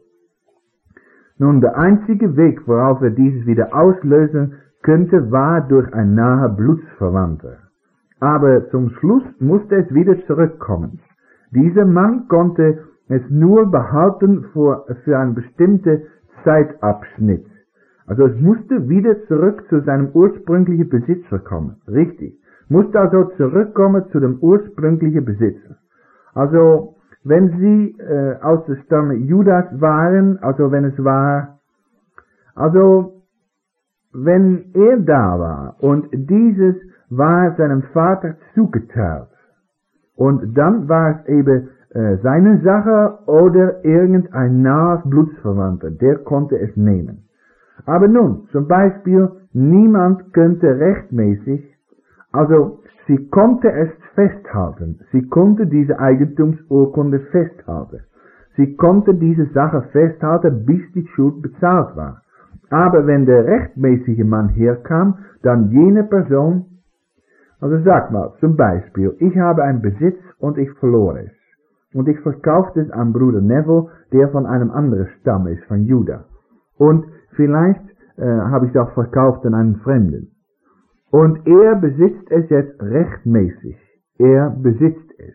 nun der einzige Weg, worauf er dieses wieder auslösen könnte, war durch ein naher Blutsverwandter. Aber zum Schluss musste es wieder zurückkommen. Dieser Mann konnte es nur behalten für, für einen bestimmten Zeitabschnitt. Also es musste wieder zurück zu seinem ursprünglichen Besitzer kommen. Richtig. Musste also zurückkommen zu dem ursprünglichen Besitzer. Also wenn sie äh, aus dem Stamm Judas waren, also wenn es war, also wenn er da war und dieses war seinem Vater zugeteilt und dann war es eben äh, seine Sache oder irgendein nahes Blutsverwandter, der konnte es nehmen. Aber nun, zum Beispiel, niemand könnte rechtmäßig, also sie konnte es festhalten, sie konnte diese Eigentumsurkunde festhalten, sie konnte diese Sache festhalten, bis die Schuld bezahlt war. Aber wenn der rechtmäßige Mann herkam, dann jene Person, also sag mal, zum Beispiel, ich habe einen Besitz und ich verlor es. Und ich verkaufte es an Bruder Neville, der von einem anderen Stamm ist, von Juda. Und vielleicht äh, habe ich es auch verkauft an einen Fremden. Und er besitzt es jetzt rechtmäßig. Er besitzt es.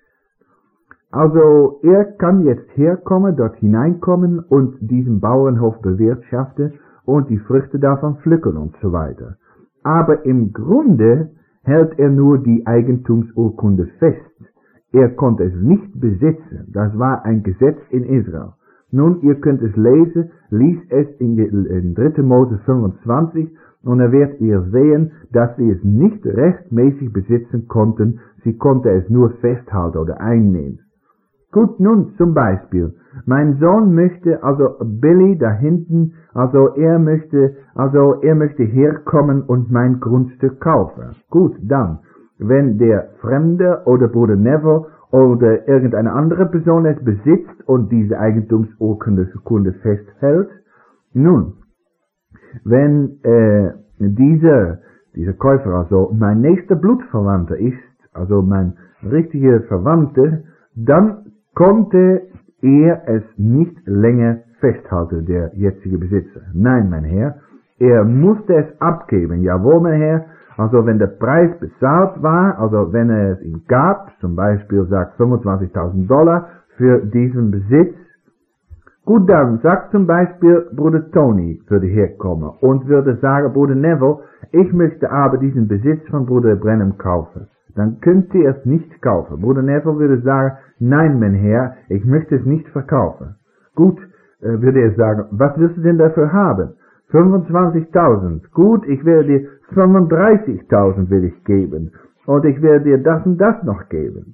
Also er kann jetzt herkommen, dort hineinkommen und diesen Bauernhof bewirtschaften und die Früchte davon pflücken und so weiter. Aber im Grunde hält er nur die Eigentumsurkunde fest. Er konnte es nicht besitzen. Das war ein Gesetz in Israel. Nun, ihr könnt es lesen, liest es in, in dritter Mose fünfundzwanzig und dann werdet ihr sehen, dass sie es nicht rechtmäßig besitzen konnten, sie konnte es nur festhalten oder einnehmen. Gut, nun zum Beispiel, mein Sohn möchte, also Billy da hinten, also er möchte, also er möchte herkommen und mein Grundstück kaufen. Gut, dann, wenn der Fremde oder Bruder Neville oder irgendeine andere Person es besitzt und diese Eigentumsurkunde festhält, nun, wenn äh, dieser, dieser Käufer also mein nächster Blutverwandter ist, also mein richtiger Verwandter, dann konnte er es nicht länger festhalten, der jetzige Besitzer. Nein, mein Herr, er musste es abgeben. Jawohl, mein Herr, also wenn der Preis bezahlt war, also wenn er es ihm gab, zum Beispiel sagt fünfundzwanzigtausend Dollar für diesen Besitz, Gut, dann sagt zum Beispiel Bruder Tony würde herkommen und würde sagen, Bruder Neville, ich möchte aber diesen Besitz von Bruder Branham kaufen. Dann könnt ihr es nicht kaufen. Bruder Neville würde sagen, nein, mein Herr, ich möchte es nicht verkaufen. Gut, äh, würde er sagen, was wirst du denn dafür haben? fünfundzwanzigtausend. Gut, ich werde dir fünfunddreißigtausend will ich geben. Und ich werde dir das und das noch geben.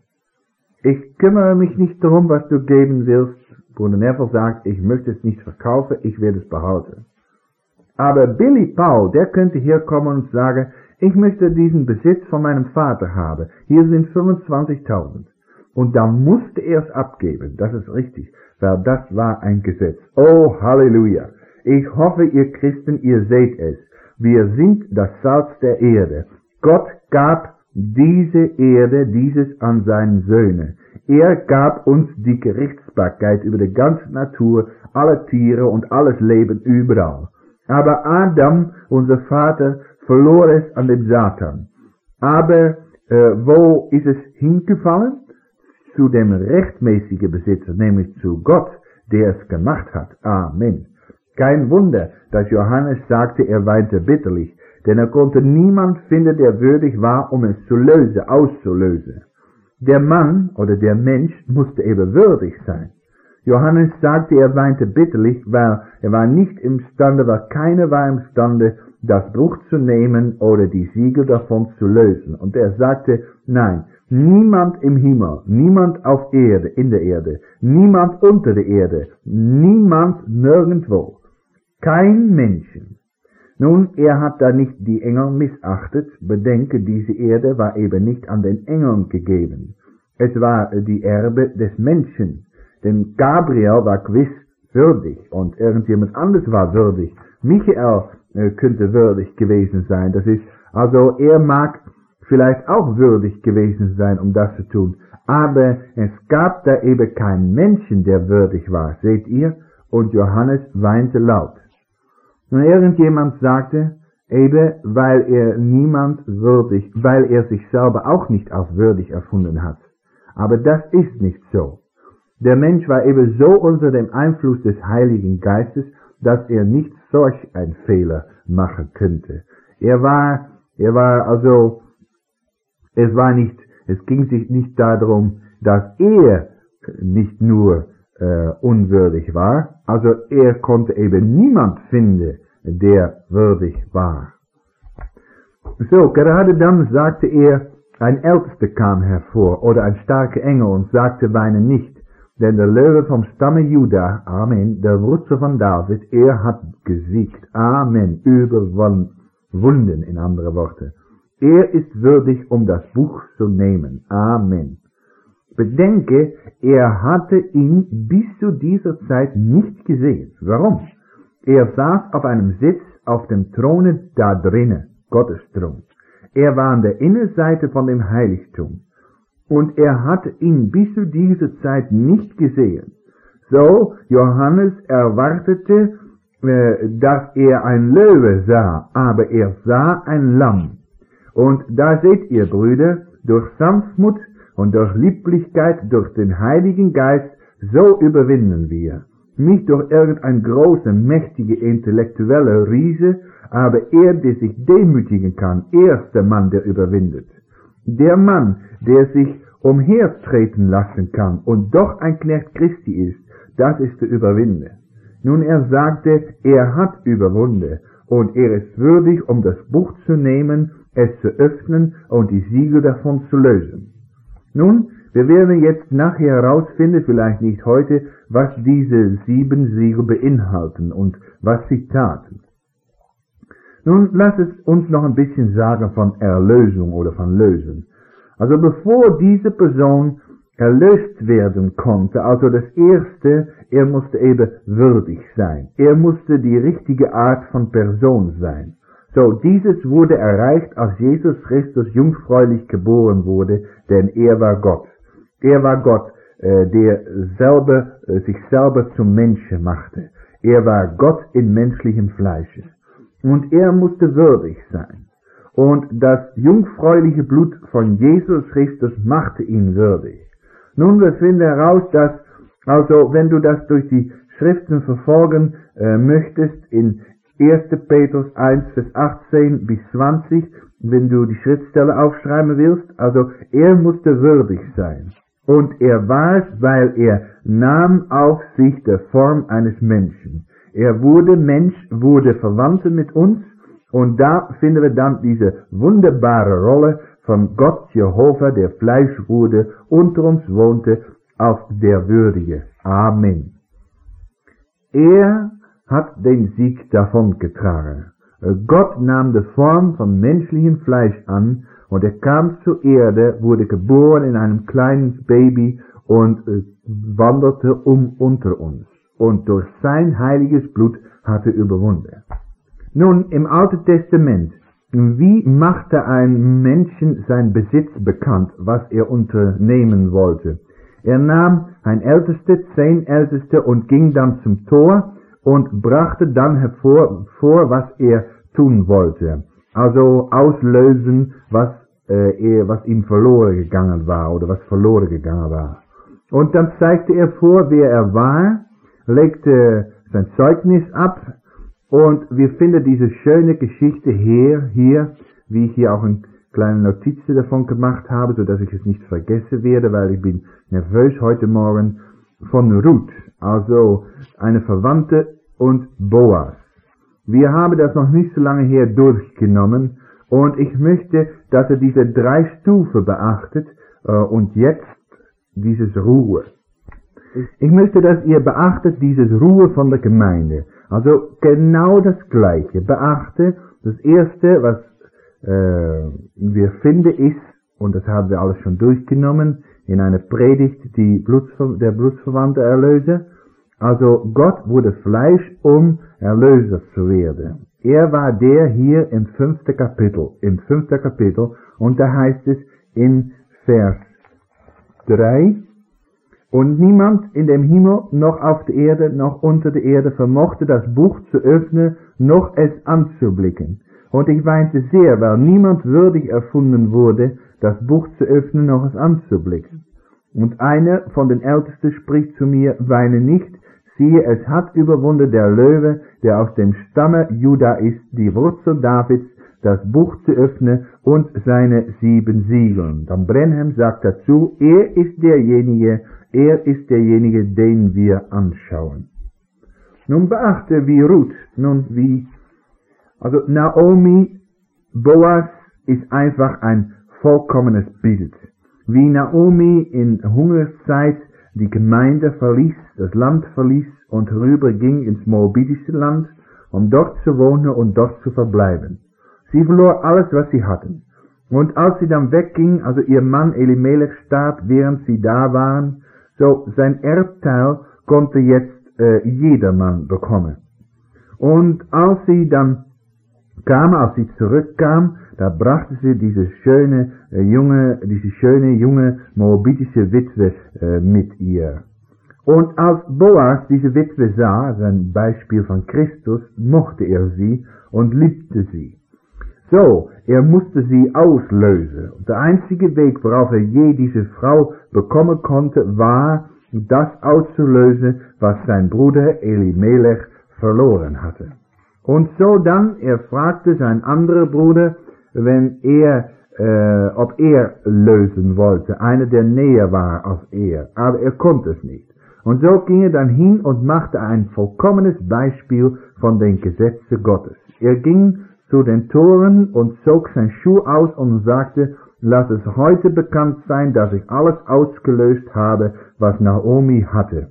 Ich kümmere mich nicht darum, was du geben willst. Bruder Neville sagt, ich möchte es nicht verkaufen, ich werde es behalten. Aber Billy Paul, der könnte hier kommen und sagen, ich möchte diesen Besitz von meinem Vater haben. Hier sind fünfundzwanzigtausend. Und da musste er es abgeben. Das ist richtig, weil das war ein Gesetz. Oh, Halleluja. Ich hoffe, ihr Christen, ihr seht es. Wir sind das Salz der Erde. Gott gab diese Erde, dieses an seinen Söhne. Er gab uns die Gerichtsbarkeit über die ganze Natur, alle Tiere und alles Leben überall. Aber Adam, unser Vater, verlor es an den Satan. Aber äh, wo ist es hingefallen? Zu dem rechtmäßigen Besitzer, nämlich zu Gott, der es gemacht hat. Amen. Kein Wunder, dass Johannes sagte, er weinte bitterlich, denn er konnte niemand finden, der würdig war, um es zu lösen, auszulösen. Der Mann oder der Mensch musste eben würdig sein. Johannes sagte, er weinte bitterlich, weil er war nicht imstande, weil keiner war imstande, das Buch zu nehmen oder die Siegel davon zu lösen. Und er sagte, nein, niemand im Himmel, niemand auf Erde, in der Erde, niemand unter der Erde, niemand nirgendwo, kein Menschen. Nun, er hat da nicht die Engel missachtet. Bedenke, diese Erde war eben nicht an den Engeln gegeben. Es war die Erbe des Menschen. Denn Gabriel war gewiss würdig und irgendjemand anderes war würdig. Michael äh, könnte würdig gewesen sein. Das ist, also er mag vielleicht auch würdig gewesen sein, um das zu tun. Aber es gab da eben keinen Menschen, der würdig war. Seht ihr? Und Johannes weinte laut. Und irgendjemand sagte, eben, weil er niemand würdig, weil er sich selber auch nicht als würdig erfunden hat. Aber das ist nicht so. Der Mensch war eben so unter dem Einfluss des Heiligen Geistes, dass er nicht solch einen Fehler machen könnte. Er war, er war also, es war nicht, es ging sich nicht darum, dass er nicht nur äh, unwürdig war, also er konnte eben niemand finden, der würdig war. So, gerade dann sagte er, ein Ältester kam hervor, oder ein starker Engel und sagte, weine nicht, denn der Löwe vom Stamme Juda, Amen, der Wurzel von David, er hat gesiegt, Amen, überwunden, in andere Worte. Er ist würdig, um das Buch zu nehmen, Amen. Bedenke, er hatte ihn bis zu dieser Zeit nicht gesehen. Warum? Er saß auf einem Sitz auf dem Throne da drinnen, Gottes Thron. Er war an der Innenseite von dem Heiligtum. Und er hatte ihn bis zu dieser Zeit nicht gesehen. So, Johannes erwartete, äh, dass er ein Löwe sah, aber er sah ein Lamm. Und da seht ihr, Brüder, durch Sanftmut und durch Lieblichkeit, durch den Heiligen Geist, so überwinden wir. Nicht durch irgendein großer, mächtiger, intellektueller Riese, aber er, der sich demütigen kann, er ist der Mann, der überwindet. Der Mann, der sich umhertreten lassen kann und doch ein Knecht Christi ist, das ist der Überwinder. Nun, er sagte, er hat überwunden und er ist würdig, um das Buch zu nehmen, es zu öffnen und die Siegel davon zu lösen. Nun, wir werden jetzt nachher herausfinden, vielleicht nicht heute, was diese sieben Siegel beinhalten und was sie taten. Nun, lass es uns noch ein bisschen sagen von Erlösung oder von Lösen. Also bevor diese Person erlöst werden konnte, also das Erste, er musste eben würdig sein. Er musste die richtige Art von Person sein. So, dieses wurde erreicht, als Jesus Christus jungfräulich geboren wurde, denn er war Gott. Er war Gott, äh, der selber, äh, sich selber zum Menschen machte. Er war Gott in menschlichem Fleische. Und er musste würdig sein. Und das jungfräuliche Blut von Jesus Christus machte ihn würdig. Nun, wir finden heraus, dass, also, wenn du das durch die Schriften verfolgen äh, möchtest, in erster Petrus eins, Vers achtzehn bis zwanzig, wenn du die Schriftstelle aufschreiben willst, also er musste würdig sein. Und er war es, weil er nahm auf sich die Form eines Menschen. Er wurde Mensch, wurde verwandt mit uns, und da finden wir dann diese wunderbare Rolle von Gott Jehova, der Fleisch wurde, unter uns wohnte, auf der Würdige. Amen. Er hat den Sieg davongetragen. Gott nahm die Form von menschlichem Fleisch an, und er kam zur Erde, wurde geboren in einem kleinen Baby und äh, wanderte um unter uns. Und durch sein heiliges Blut hat er überwunden. Nun, im Alten Testament, wie machte ein Menschen sein Besitz bekannt, was er unternehmen wollte? Er nahm ein Älteste, zehn Älteste und ging dann zum Tor und brachte dann hervor, vor, was er tun wollte. Also auslösen, was, äh, er, was ihm verloren gegangen war oder was verloren gegangen war. Und dann zeigte er vor, wer er war, legte sein Zeugnis ab, und wir finden diese schöne Geschichte hier, hier, wie ich hier auch eine kleine Notiz davon gemacht habe, so dass ich es nicht vergessen werde, weil ich bin nervös heute Morgen, von Ruth, also eine Verwandte, und Boas. Wir haben das noch nicht so lange her durchgenommen, und ich möchte, dass er diese drei Stufen beachtet, äh, und jetzt dieses Ruhe. Ich möchte, dass ihr beachtet dieses Ruhe von der Gemeinde. Also genau das Gleiche. Beachte, das Erste, was äh, wir finden, ist, und das haben wir alles schon durchgenommen, in einer Predigt, die Blutsver- der blutsverwandte Erlöser. Also Gott wurde Fleisch, um Erlöser zu werden. Er war der hier im fünften Kapitel, im fünften Kapitel, und da heißt es in Vers drei, und niemand in dem Himmel, noch auf der Erde, noch unter der Erde vermochte das Buch zu öffnen, noch es anzublicken. Und ich weinte sehr, weil niemand würdig erfunden wurde, das Buch zu öffnen, noch es anzublicken. Und einer von den Ältesten spricht zu mir, weine nicht, siehe, es hat überwunden der Löwe, der aus dem Stamme Juda ist, die Wurzel Davids, das Buch zu öffnen und seine sieben Siegeln. Dann Branham sagt dazu, er ist derjenige, er ist derjenige, den wir anschauen. Nun beachte, wie Ruth, nun wie, also Naomi, Boas ist einfach ein vollkommenes Bild. Wie Naomi in Hungerszeit die Gemeinde verließ, das Land verließ und rüberging ins moabitische Land, um dort zu wohnen und dort zu verbleiben. Sie verlor alles, was sie hatten. Und als sie dann wegging, also ihr Mann Elimelech starb, während sie da waren, so sein Erbteil konnte jetzt äh, jedermann bekommen. Und als sie dann kam, als sie zurückkam, da brachte sie diese schöne äh, junge, diese schöne junge moabitische Witwe äh, mit ihr. Und als Boas diese Witwe sah, ein Beispiel von Christus, mochte er sie und liebte sie. So, er musste sie auslösen. Und der einzige Weg, worauf er je diese Frau bekommen konnte, war, das auszulösen, was sein Bruder Elimelech verloren hatte. Und so dann, er fragte sein anderer Bruder, wenn er, äh, ob er lösen wollte, einer, der näher war als er, aber er konnte es nicht. Und so ging er dann hin und machte ein vollkommenes Beispiel von den Gesetzen Gottes. Er ging zu den Toren und zog sein Schuh aus und sagte, lass es heute bekannt sein, dass ich alles ausgelöst habe, was Naomi hatte.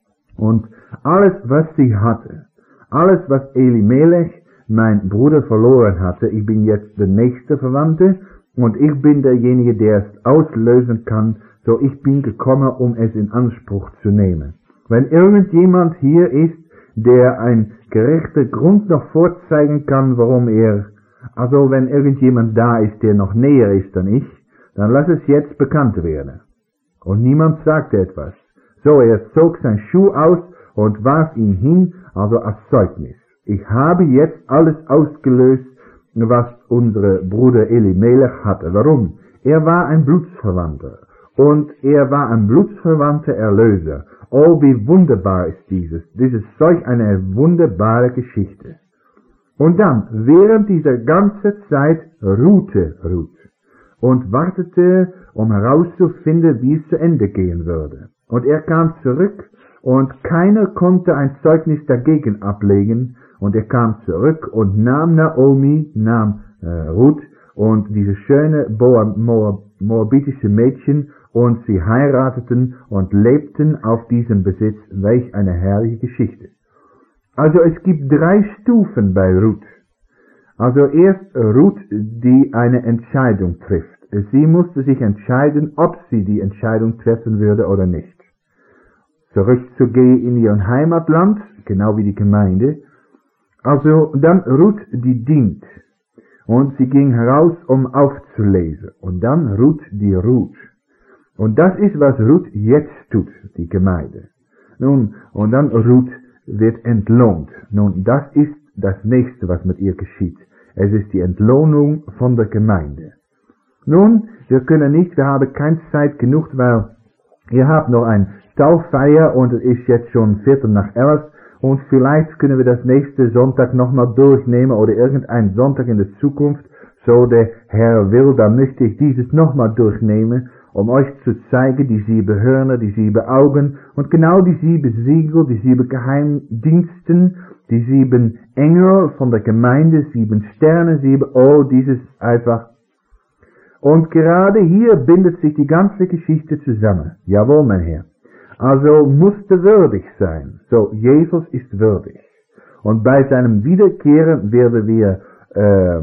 Und alles, was sie hatte, alles, was Elimelech, mein Bruder, verloren hatte, ich bin jetzt der nächste Verwandte und ich bin derjenige, der es auslösen kann, so ich bin gekommen, um es in Anspruch zu nehmen. Wenn irgendjemand hier ist, der ein gerechter Grund noch vorzeigen kann, warum er, also wenn irgendjemand da ist, der noch näher ist dann ich, dann lass es jetzt bekannt werden. Und niemand sagte etwas. So, er zog sein Schuh aus und warf ihn hin, also als Zeugnis. Ich habe jetzt alles ausgelöst, was unser Bruder Elimelech hatte. Warum? Er war ein Blutsverwandter. Und er war ein blutsverwandter Erlöser. Oh, wie wunderbar ist dieses. Das ist solch eine wunderbare Geschichte. Und dann, während dieser ganzen Zeit ruhte Ruth und wartete, um herauszufinden, wie es zu Ende gehen würde. Und er kam zurück und keiner konnte ein Zeugnis dagegen ablegen. Und er kam zurück und nahm Naomi, nahm äh, Ruth und diese schöne moabitische Mädchen und sie heirateten und lebten auf diesem Besitz. Welch eine herrliche Geschichte. Also es gibt drei Stufen bei Ruth. Also erst Ruth, die eine Entscheidung trifft. Sie musste sich entscheiden, ob sie die Entscheidung treffen würde oder nicht. Zurückzugehen in ihr Heimatland, genau wie die Gemeinde. Also dann Ruth, die dient. Und sie ging heraus, um aufzulesen. Und dann Ruth, die ruht. Und das ist, was Ruth jetzt tut, die Gemeinde. Nun, und dann Ruth wird entlohnt. Nun, das ist das nächste, was mit ihr geschieht. Es ist die Entlohnung von der Gemeinde. Nun, wir können nicht, wir haben keine Zeit genug, weil ihr habt noch ein Tauffeier und es ist jetzt schon Viertel nach elf. Und vielleicht können wir das nächste Sonntag nochmal durchnehmen oder irgendein Sonntag in der Zukunft, so der Herr will, dann möchte ich dieses nochmal durchnehmen, um euch zu zeigen, die sieben Hörner, die sieben Augen und genau die sieben Siegel, die sieben Geheimdiensten, die sieben Engel von der Gemeinde, sieben Sterne, sieben, oh, dieses einfach. Und gerade hier bindet sich die ganze Geschichte zusammen. Jawohl, mein Herr. Also musste würdig sein. So, Jesus ist würdig. Und bei seinem Wiederkehren werden wir äh,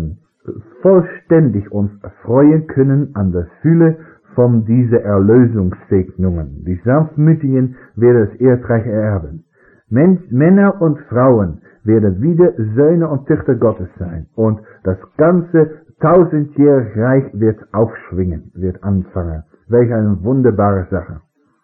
vollständig uns erfreuen können an der Fülle von dieser Erlösungssegnungen. Die Sanftmütigen werden das Erdreich ererben. Men- Männer und Frauen werden wieder Söhne und Töchter Gottes sein. Und das ganze tausendjährige Reich wird aufschwingen, wird anfangen. Welch eine wunderbare Sache.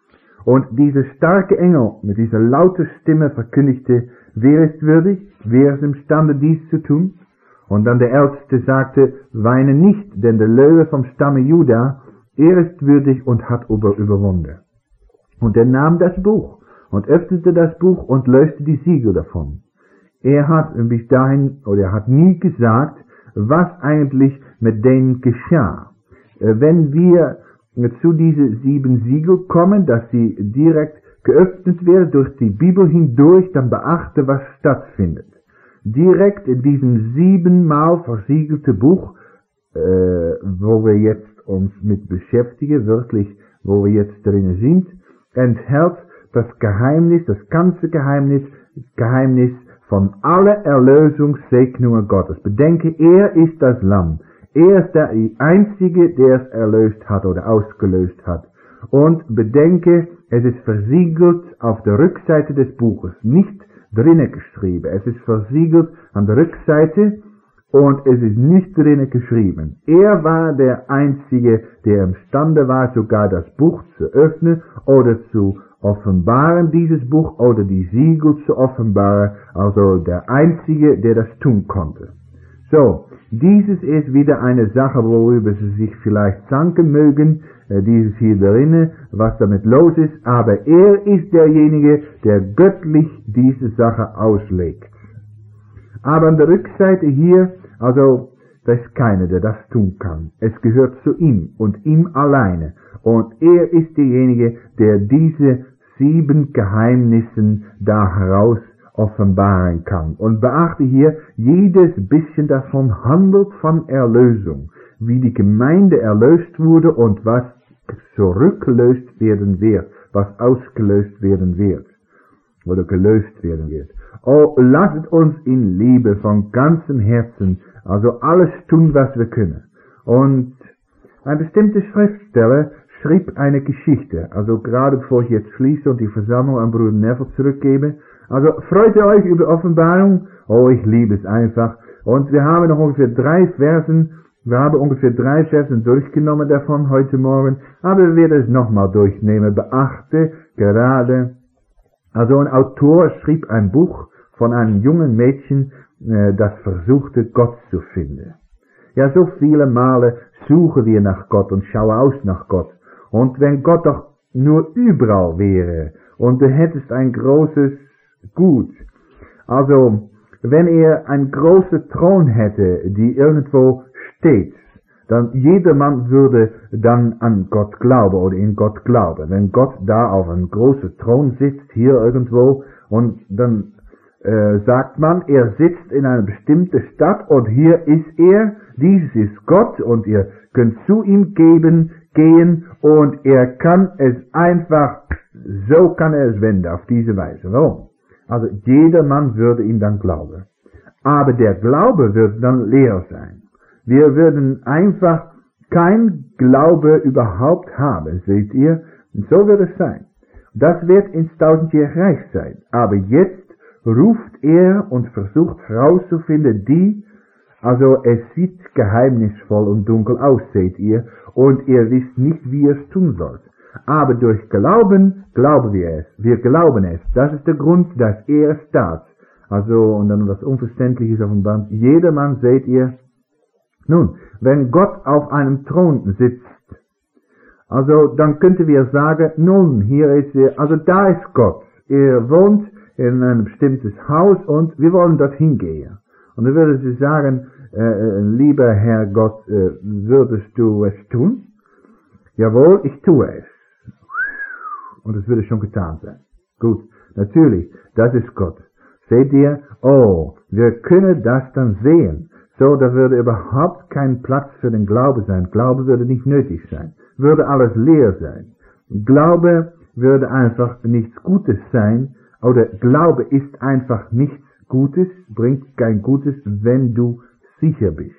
Und dieser starke Engel mit dieser lauten Stimme verkündigte, wer ist würdig, wer ist imstande dies zu tun? Und dann der Älteste sagte, weine nicht, denn der Löwe vom Stamme Juda, er ist würdig und hat über, überwunden. Und er nahm das Buch und öffnete das Buch und löste die Siegel davon. Er hat bis dahin, oder er hat nie gesagt, was eigentlich mit denen geschah. Wenn wir zu diesen sieben Siegel kommen, dass sie direkt geöffnet werden durch die Bibel hindurch, dann beachte, was stattfindet. Direkt in diesem siebenmal versiegelte Buch, äh, wo wir jetzt uns mit beschäftigen, wirklich, wo wir jetzt drinnen sind, enthält das Geheimnis, das ganze Geheimnis, Geheimnis von aller Erlösungssegnungen Gottes. Bedenke, er ist das Lamm. Er ist der Einzige, der es erlöst hat oder ausgelöst hat. Und bedenke, es ist versiegelt auf der Rückseite des Buches, nicht drinnen geschrieben. Es ist versiegelt an der Rückseite und es ist nicht drinnen geschrieben. Er war der Einzige, der imstande war, sogar das Buch zu öffnen oder zu offenbaren, dieses Buch, oder die Siegel zu offenbaren. Also der Einzige, der das tun konnte. So, dieses ist wieder eine Sache, worüber Sie sich vielleicht zanken mögen, äh, dieses hier drinnen, was damit los ist, aber er ist derjenige, der göttlich diese Sache auslegt. Aber an der Rückseite hier, also, da ist keiner, der das tun kann. Es gehört zu ihm und ihm alleine. Und er ist derjenige, der diese sieben Geheimnissen da heraus offenbaren kann. Und beachte hier, jedes bisschen davon handelt von Erlösung, wie die Gemeinde erlöst wurde und was zurückgelöst werden wird, was ausgelöst werden wird, oder gelöst werden wird. Oh, lasst uns in Liebe von ganzem Herzen, also alles tun, was wir können. Und ein bestimmter Schriftsteller schrieb eine Geschichte, also gerade bevor ich jetzt schließe und die Versammlung an Bruder Neville zurückgebe. Also freut ihr euch über Offenbarung? Oh, ich liebe es einfach. Und wir haben noch ungefähr drei Versen, wir haben ungefähr drei Versen durchgenommen davon heute Morgen, aber wir werden es nochmal durchnehmen. Beachte gerade, also ein Autor schrieb ein Buch von einem jungen Mädchen, äh, das versuchte, Gott zu finden. Ja, so viele Male suchen wir nach Gott und schauen aus nach Gott. Und wenn Gott doch nur überall wäre und du hättest ein großes Gut. Also, wenn er einen großen Thron hätte, die irgendwo steht, dann jedermann würde dann an Gott glauben oder in Gott glauben. Wenn Gott da auf einem großen Thron sitzt, hier irgendwo, und dann äh, sagt man, er sitzt in einer bestimmten Stadt und hier ist er, dieses ist Gott und ihr könnt zu ihm geben, gehen und er kann es einfach, so kann er es wenden, auf diese Weise. Warum? Also jedermann würde ihm dann glauben. Aber der Glaube wird dann leer sein. Wir würden einfach kein Glaube überhaupt haben, seht ihr? Und so wird es sein. Das wird ins tausendjährige Reich sein. Aber jetzt ruft er und versucht herauszufinden, die, also es sieht geheimnisvoll und dunkel aus, seht ihr, und ihr wisst nicht, wie ihr es tun sollt. Aber durch Glauben glauben wir es. Wir glauben es. Das ist der Grund, dass er es tat. Also, und dann was Unverständliches auf dem Band. Jedermann, seht ihr, nun, wenn Gott auf einem Thron sitzt, also dann könnten wir sagen, nun, hier ist er, also da ist Gott. Er wohnt in einem bestimmtes Haus und wir wollen dorthin gehen. Und dann würde sie sagen, äh, lieber Herr Gott, äh, würdest du es tun? Jawohl, ich tue es. Und es würde schon getan sein. Gut, natürlich, das ist Gott. Seht ihr, oh, wir können das dann sehen. So, da würde überhaupt kein Platz für den Glaube sein. Glaube würde nicht nötig sein. Würde alles leer sein. Glaube würde einfach nichts Gutes sein. Oder Glaube ist einfach nichts Gutes, bringt kein Gutes, wenn du sicher bist.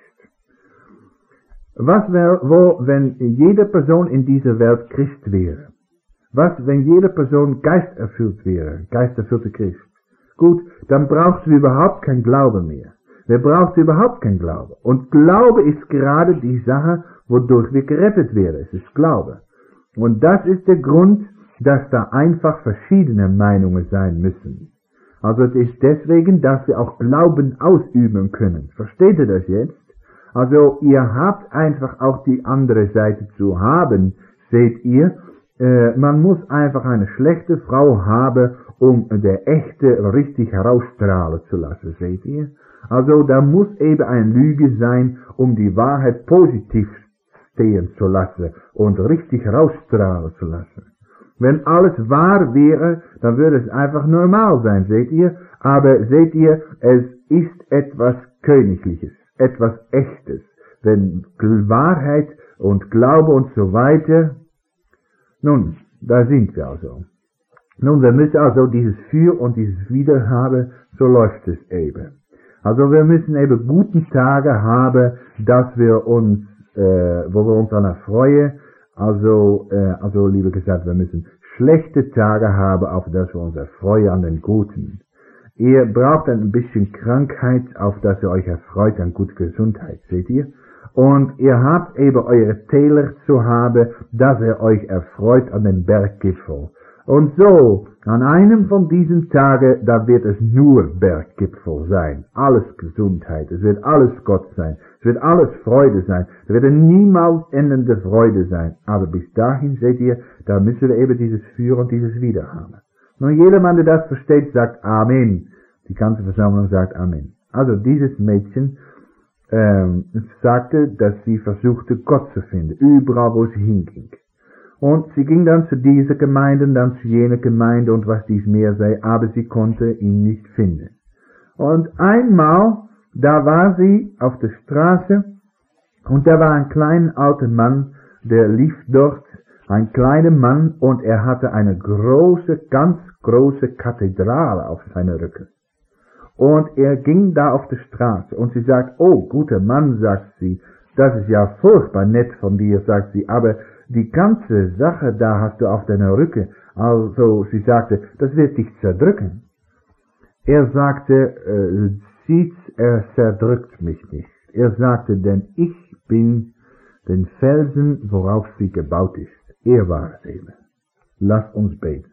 Was wäre, wo, wenn jede Person in dieser Welt Christ wäre? Was, wenn jede Person geisterfüllt wäre? Geisterfüllte Christ. Gut, dann brauchst du überhaupt kein Glaube mehr. Wer braucht überhaupt kein Glaube? Und Glaube ist gerade die Sache, wodurch wir gerettet werden. Es ist Glaube. Und das ist der Grund, dass da einfach verschiedene Meinungen sein müssen. Also es ist deswegen, dass wir auch Glauben ausüben können. Versteht ihr das jetzt? Also ihr habt einfach auch die andere Seite zu haben, seht ihr. Äh, man muss einfach eine schlechte Frau haben, um der echte richtig herausstrahlen zu lassen, seht ihr? Also da muss eben eine Lüge sein, um die Wahrheit positiv stehen zu lassen und richtig herausstrahlen zu lassen. Wenn alles wahr wäre, dann würde es einfach normal sein, seht ihr? Aber seht ihr, es ist etwas Königliches, etwas Echtes. Wenn Wahrheit und Glaube und so weiter, nun, da sind wir also. Nun, wir müssen also dieses Für und dieses Wider haben, so läuft es eben. Also wir müssen eben guten Tage haben, dass wir uns, äh, wo wir uns daran erfreuen. Also, äh, also lieber gesagt, wir müssen schlechte Tage haben, auf das wir uns erfreuen an den Guten. Ihr braucht ein bisschen Krankheit, auf das ihr euch erfreut an gute Gesundheit, seht ihr? Und ihr habt eben eure Täler zu haben, dass ihr euch erfreut an den Berggipfel. Und so, an einem von diesen Tagen, da wird es nur Berggipfel sein. Alles Gesundheit, es wird alles Gott sein, es wird alles Freude sein, es wird niemals endende Freude sein. Aber bis dahin, seht ihr, da müssen wir eben dieses Für und dieses Wider haben. Nun, jedermann, der das versteht, sagt Amen. Die ganze Versammlung sagt Amen. Also dieses Mädchen ähm, sagte, dass sie versuchte, Gott zu finden, überall wo sie hinging. Und sie ging dann zu dieser Gemeinde, dann zu jener Gemeinde und was dies mehr sei, aber sie konnte ihn nicht finden. Und einmal, da war sie auf der Straße und da war ein kleiner alter Mann, der lief dort, ein kleiner Mann, und er hatte eine große, ganz große Kathedrale auf seiner Rücken. Und er ging da auf der Straße und sie sagt, oh, guter Mann, sagt sie, das ist ja furchtbar nett von dir, sagt sie, aber die ganze Sache da hast du auf deiner Rücken. Also sie sagte, das wird dich zerdrücken. Er sagte, äh, sieht, er zerdrückt mich nicht. Er sagte, denn ich bin den Felsen, worauf sie gebaut ist. Er war es eben. Lass uns beten.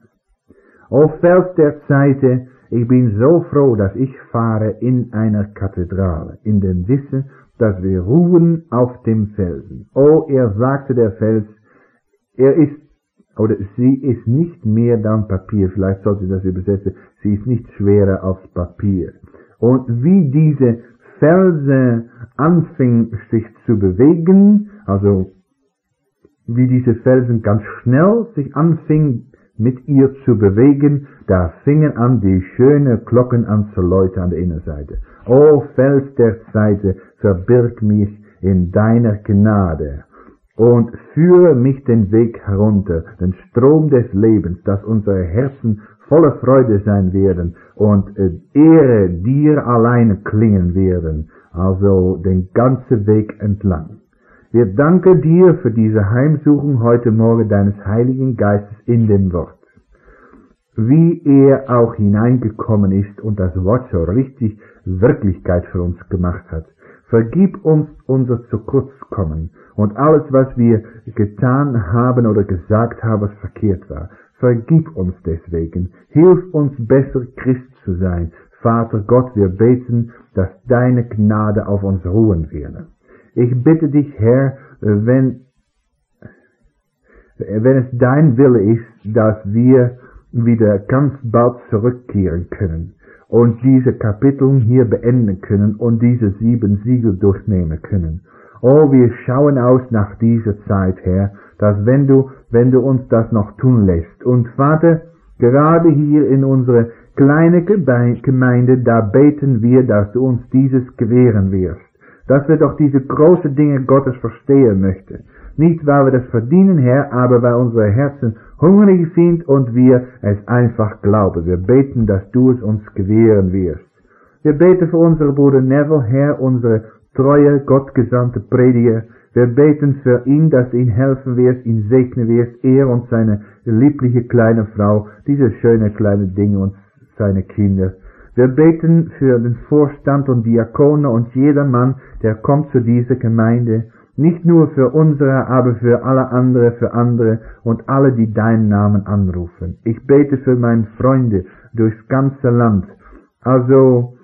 O Fels der Zeiten, ich bin so froh, dass ich fahre in einer Kathedrale, in dem Wissen, dass wir ruhen auf dem Felsen. Oh, er sagte der Fels, er ist oder sie ist nicht mehr dann Papier, vielleicht sollte ich das übersetzen, sie ist nicht schwerer als Papier. Und wie diese Felsen anfing sich zu bewegen, also wie diese Felsen ganz schnell sich anfing mit ihr zu bewegen, da fingen an die schönen Glocken an zu läuten an der Innenseite. O Fels der Zeiten, verbirg mich in deiner Gnade und führe mich den Weg herunter, den Strom des Lebens, dass unsere Herzen voller Freude sein werden und äh, Ehre dir alleine klingen werden, also den ganzen Weg entlang. Wir danken dir für diese Heimsuchung heute Morgen deines Heiligen Geistes in dem Wort. Wie er auch hineingekommen ist und das Wort so richtig Wirklichkeit für uns gemacht hat. Vergib uns unser zu kurz kommen und alles, was wir getan haben oder gesagt haben, was verkehrt war. Vergib uns deswegen. Hilf uns besser Christ zu sein. Vater Gott, wir beten, dass deine Gnade auf uns ruhen werde. Ich bitte dich, Herr, wenn, wenn es dein Wille ist, dass wir wieder ganz bald zurückkehren können und diese Kapitel hier beenden können und diese sieben Siegel durchnehmen können. Oh, wir schauen aus nach dieser Zeit, Herr, dass wenn du, wenn du uns das noch tun lässt. Und Vater, gerade hier in unsere kleine Gemeinde, da beten wir, dass du uns dieses gewähren wirst. Dass wir doch diese großen Dinge Gottes verstehen möchten. Nicht, weil wir das verdienen, Herr, aber weil unsere Herzen hungrig sind und wir es einfach glauben. Wir beten, dass du es uns gewähren wirst. Wir beten für unseren Bruder Neville, Herr, unsere treue, gottgesandte Prediger. Wir beten für ihn, dass du ihm helfen wirst, ihn segnen wirst, er und seine liebliche kleine Frau, diese schöne kleine Dinge und seine Kinder. Wir beten für den Vorstand und Diakone und jeder Mann, der kommt zu dieser Gemeinde, nicht nur für unsere, aber für alle andere, für andere und alle, die deinen Namen anrufen. Ich bete für meine Freunde durchs ganze Land, also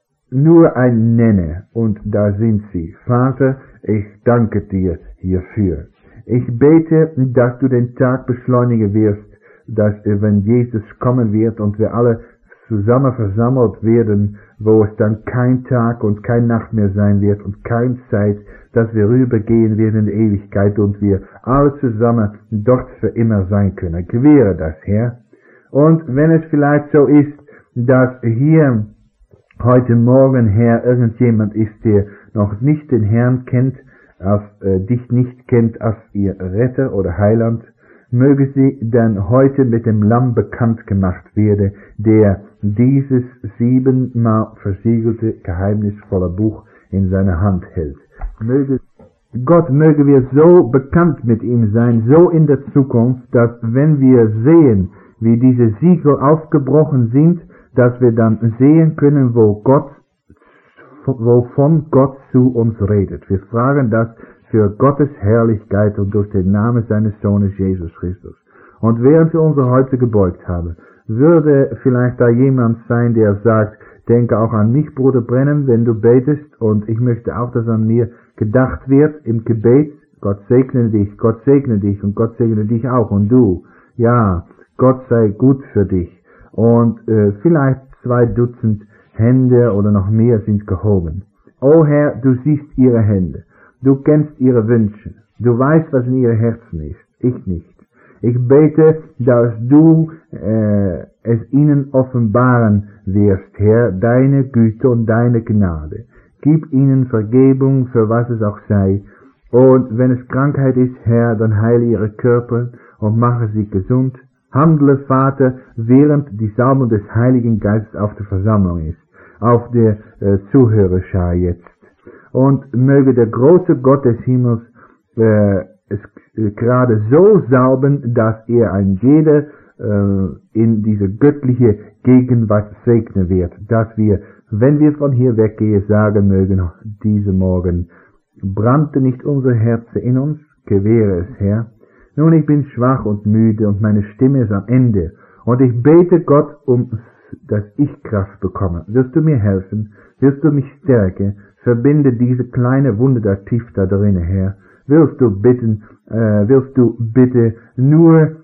nur ein Nenne und da sind sie. Vater, ich danke dir hierfür. Ich bete, dass du den Tag beschleunigen wirst, dass wenn Jesus kommen wird und wir alle zusammen versammelt werden, wo es dann kein Tag und kein Nacht mehr sein wird und keine Zeit, dass wir rübergehen werden in die Ewigkeit und wir alle zusammen dort für immer sein können. Gewähre das, Herr. Und wenn es vielleicht so ist, dass hier heute Morgen, Herr, irgendjemand ist, der noch nicht den Herrn kennt, als äh, dich nicht kennt als ihr Retter oder Heiland, möge sie dann heute mit dem Lamm bekannt gemacht werden, der dieses siebenmal versiegelte, geheimnisvolle Buch in seiner Hand hält. Möge Gott, möge wir so bekannt mit ihm sein, so in der Zukunft, dass wenn wir sehen, wie diese Siegel aufgebrochen sind, dass wir dann sehen können, wo Gott, wovon Gott zu uns redet. Wir fragen das für Gottes Herrlichkeit und durch den Namen seines Sohnes Jesus Christus. Und während wir unsere Häupter gebeugt haben, würde vielleicht da jemand sein, der sagt, denke auch an mich, Bruder Brennan, wenn du betest, und ich möchte auch, dass an mir gedacht wird im Gebet. Gott segne dich, Gott segne dich und Gott segne dich auch und du. Ja, Gott sei gut für dich. Und äh, vielleicht zwei Dutzend Hände oder noch mehr sind gehoben. O Herr, du siehst ihre Hände. Du kennst ihre Wünsche. Du weißt, was in ihren Herzen ist. Ich nicht. Ich bete, dass du äh, es ihnen offenbaren wirst, Herr, deine Güte und deine Gnade. Gib ihnen Vergebung, für was es auch sei. Und wenn es Krankheit ist, Herr, dann heile ihre Körper und mache sie gesund. Handle, Vater, während die Salbung des Heiligen Geistes auf der Versammlung ist, auf der äh, Zuhörerschar jetzt. Und möge der große Gott des Himmels äh, es äh, gerade so salben, dass er ein jeder äh, in diese göttliche Gegenwart segnen wird, dass wir, wenn wir von hier weggehen, sagen mögen, diese Morgen, brannte nicht unser Herz in uns, gewähre es, Herr. Nun, ich bin schwach und müde und meine Stimme ist am Ende. Und ich bete Gott, um, dass ich Kraft bekomme. Wirst du mir helfen? Wirst du mich stärken? Verbinde diese kleine Wunde da tief da drinnen, Herr. Willst du bitten, äh, willst du bitte nur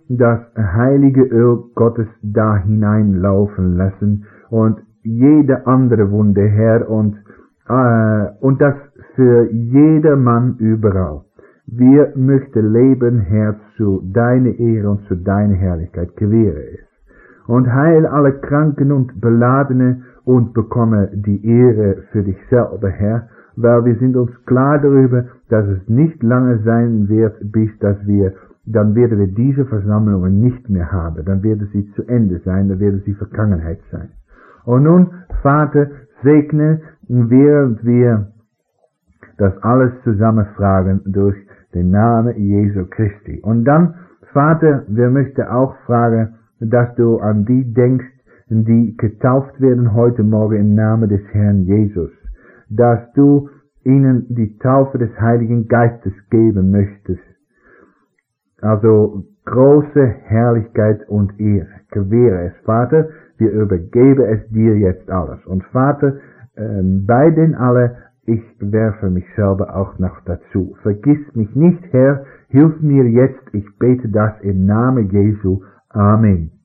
das heilige Öl Gottes da hineinlaufen lassen und jede andere Wunde, Herr, und, äh, und das für jedermann überall. Wir möchten leben, Herr, zu deiner Ehre und zu deiner Herrlichkeit, gewähre es. Und heil alle Kranken und Beladene und bekomme die Ehre für dich selber, Herr, weil wir sind uns klar darüber, dass es nicht lange sein wird, bis dass wir, dann werden wir diese Versammlungen nicht mehr haben, dann werden sie zu Ende sein, dann werden sie Vergangenheit sein. Und nun, Vater, segne, während wir das alles zusammen fragen durch den Namen Jesu Christi. Und dann, Vater, wir möchten auch fragen, dass du an die denkst, die getauft werden heute Morgen im Namen des Herrn Jesus, dass du ihnen die Taufe des Heiligen Geistes geben möchtest. Also große Herrlichkeit und Ehre. Gewähre es, Vater, wir übergeben es dir jetzt alles. Und Vater, äh, bei den alle, ich werfe mich selber auch noch dazu. Vergiss mich nicht, Herr, hilf mir jetzt, ich bete das im Namen Jesu. Amen.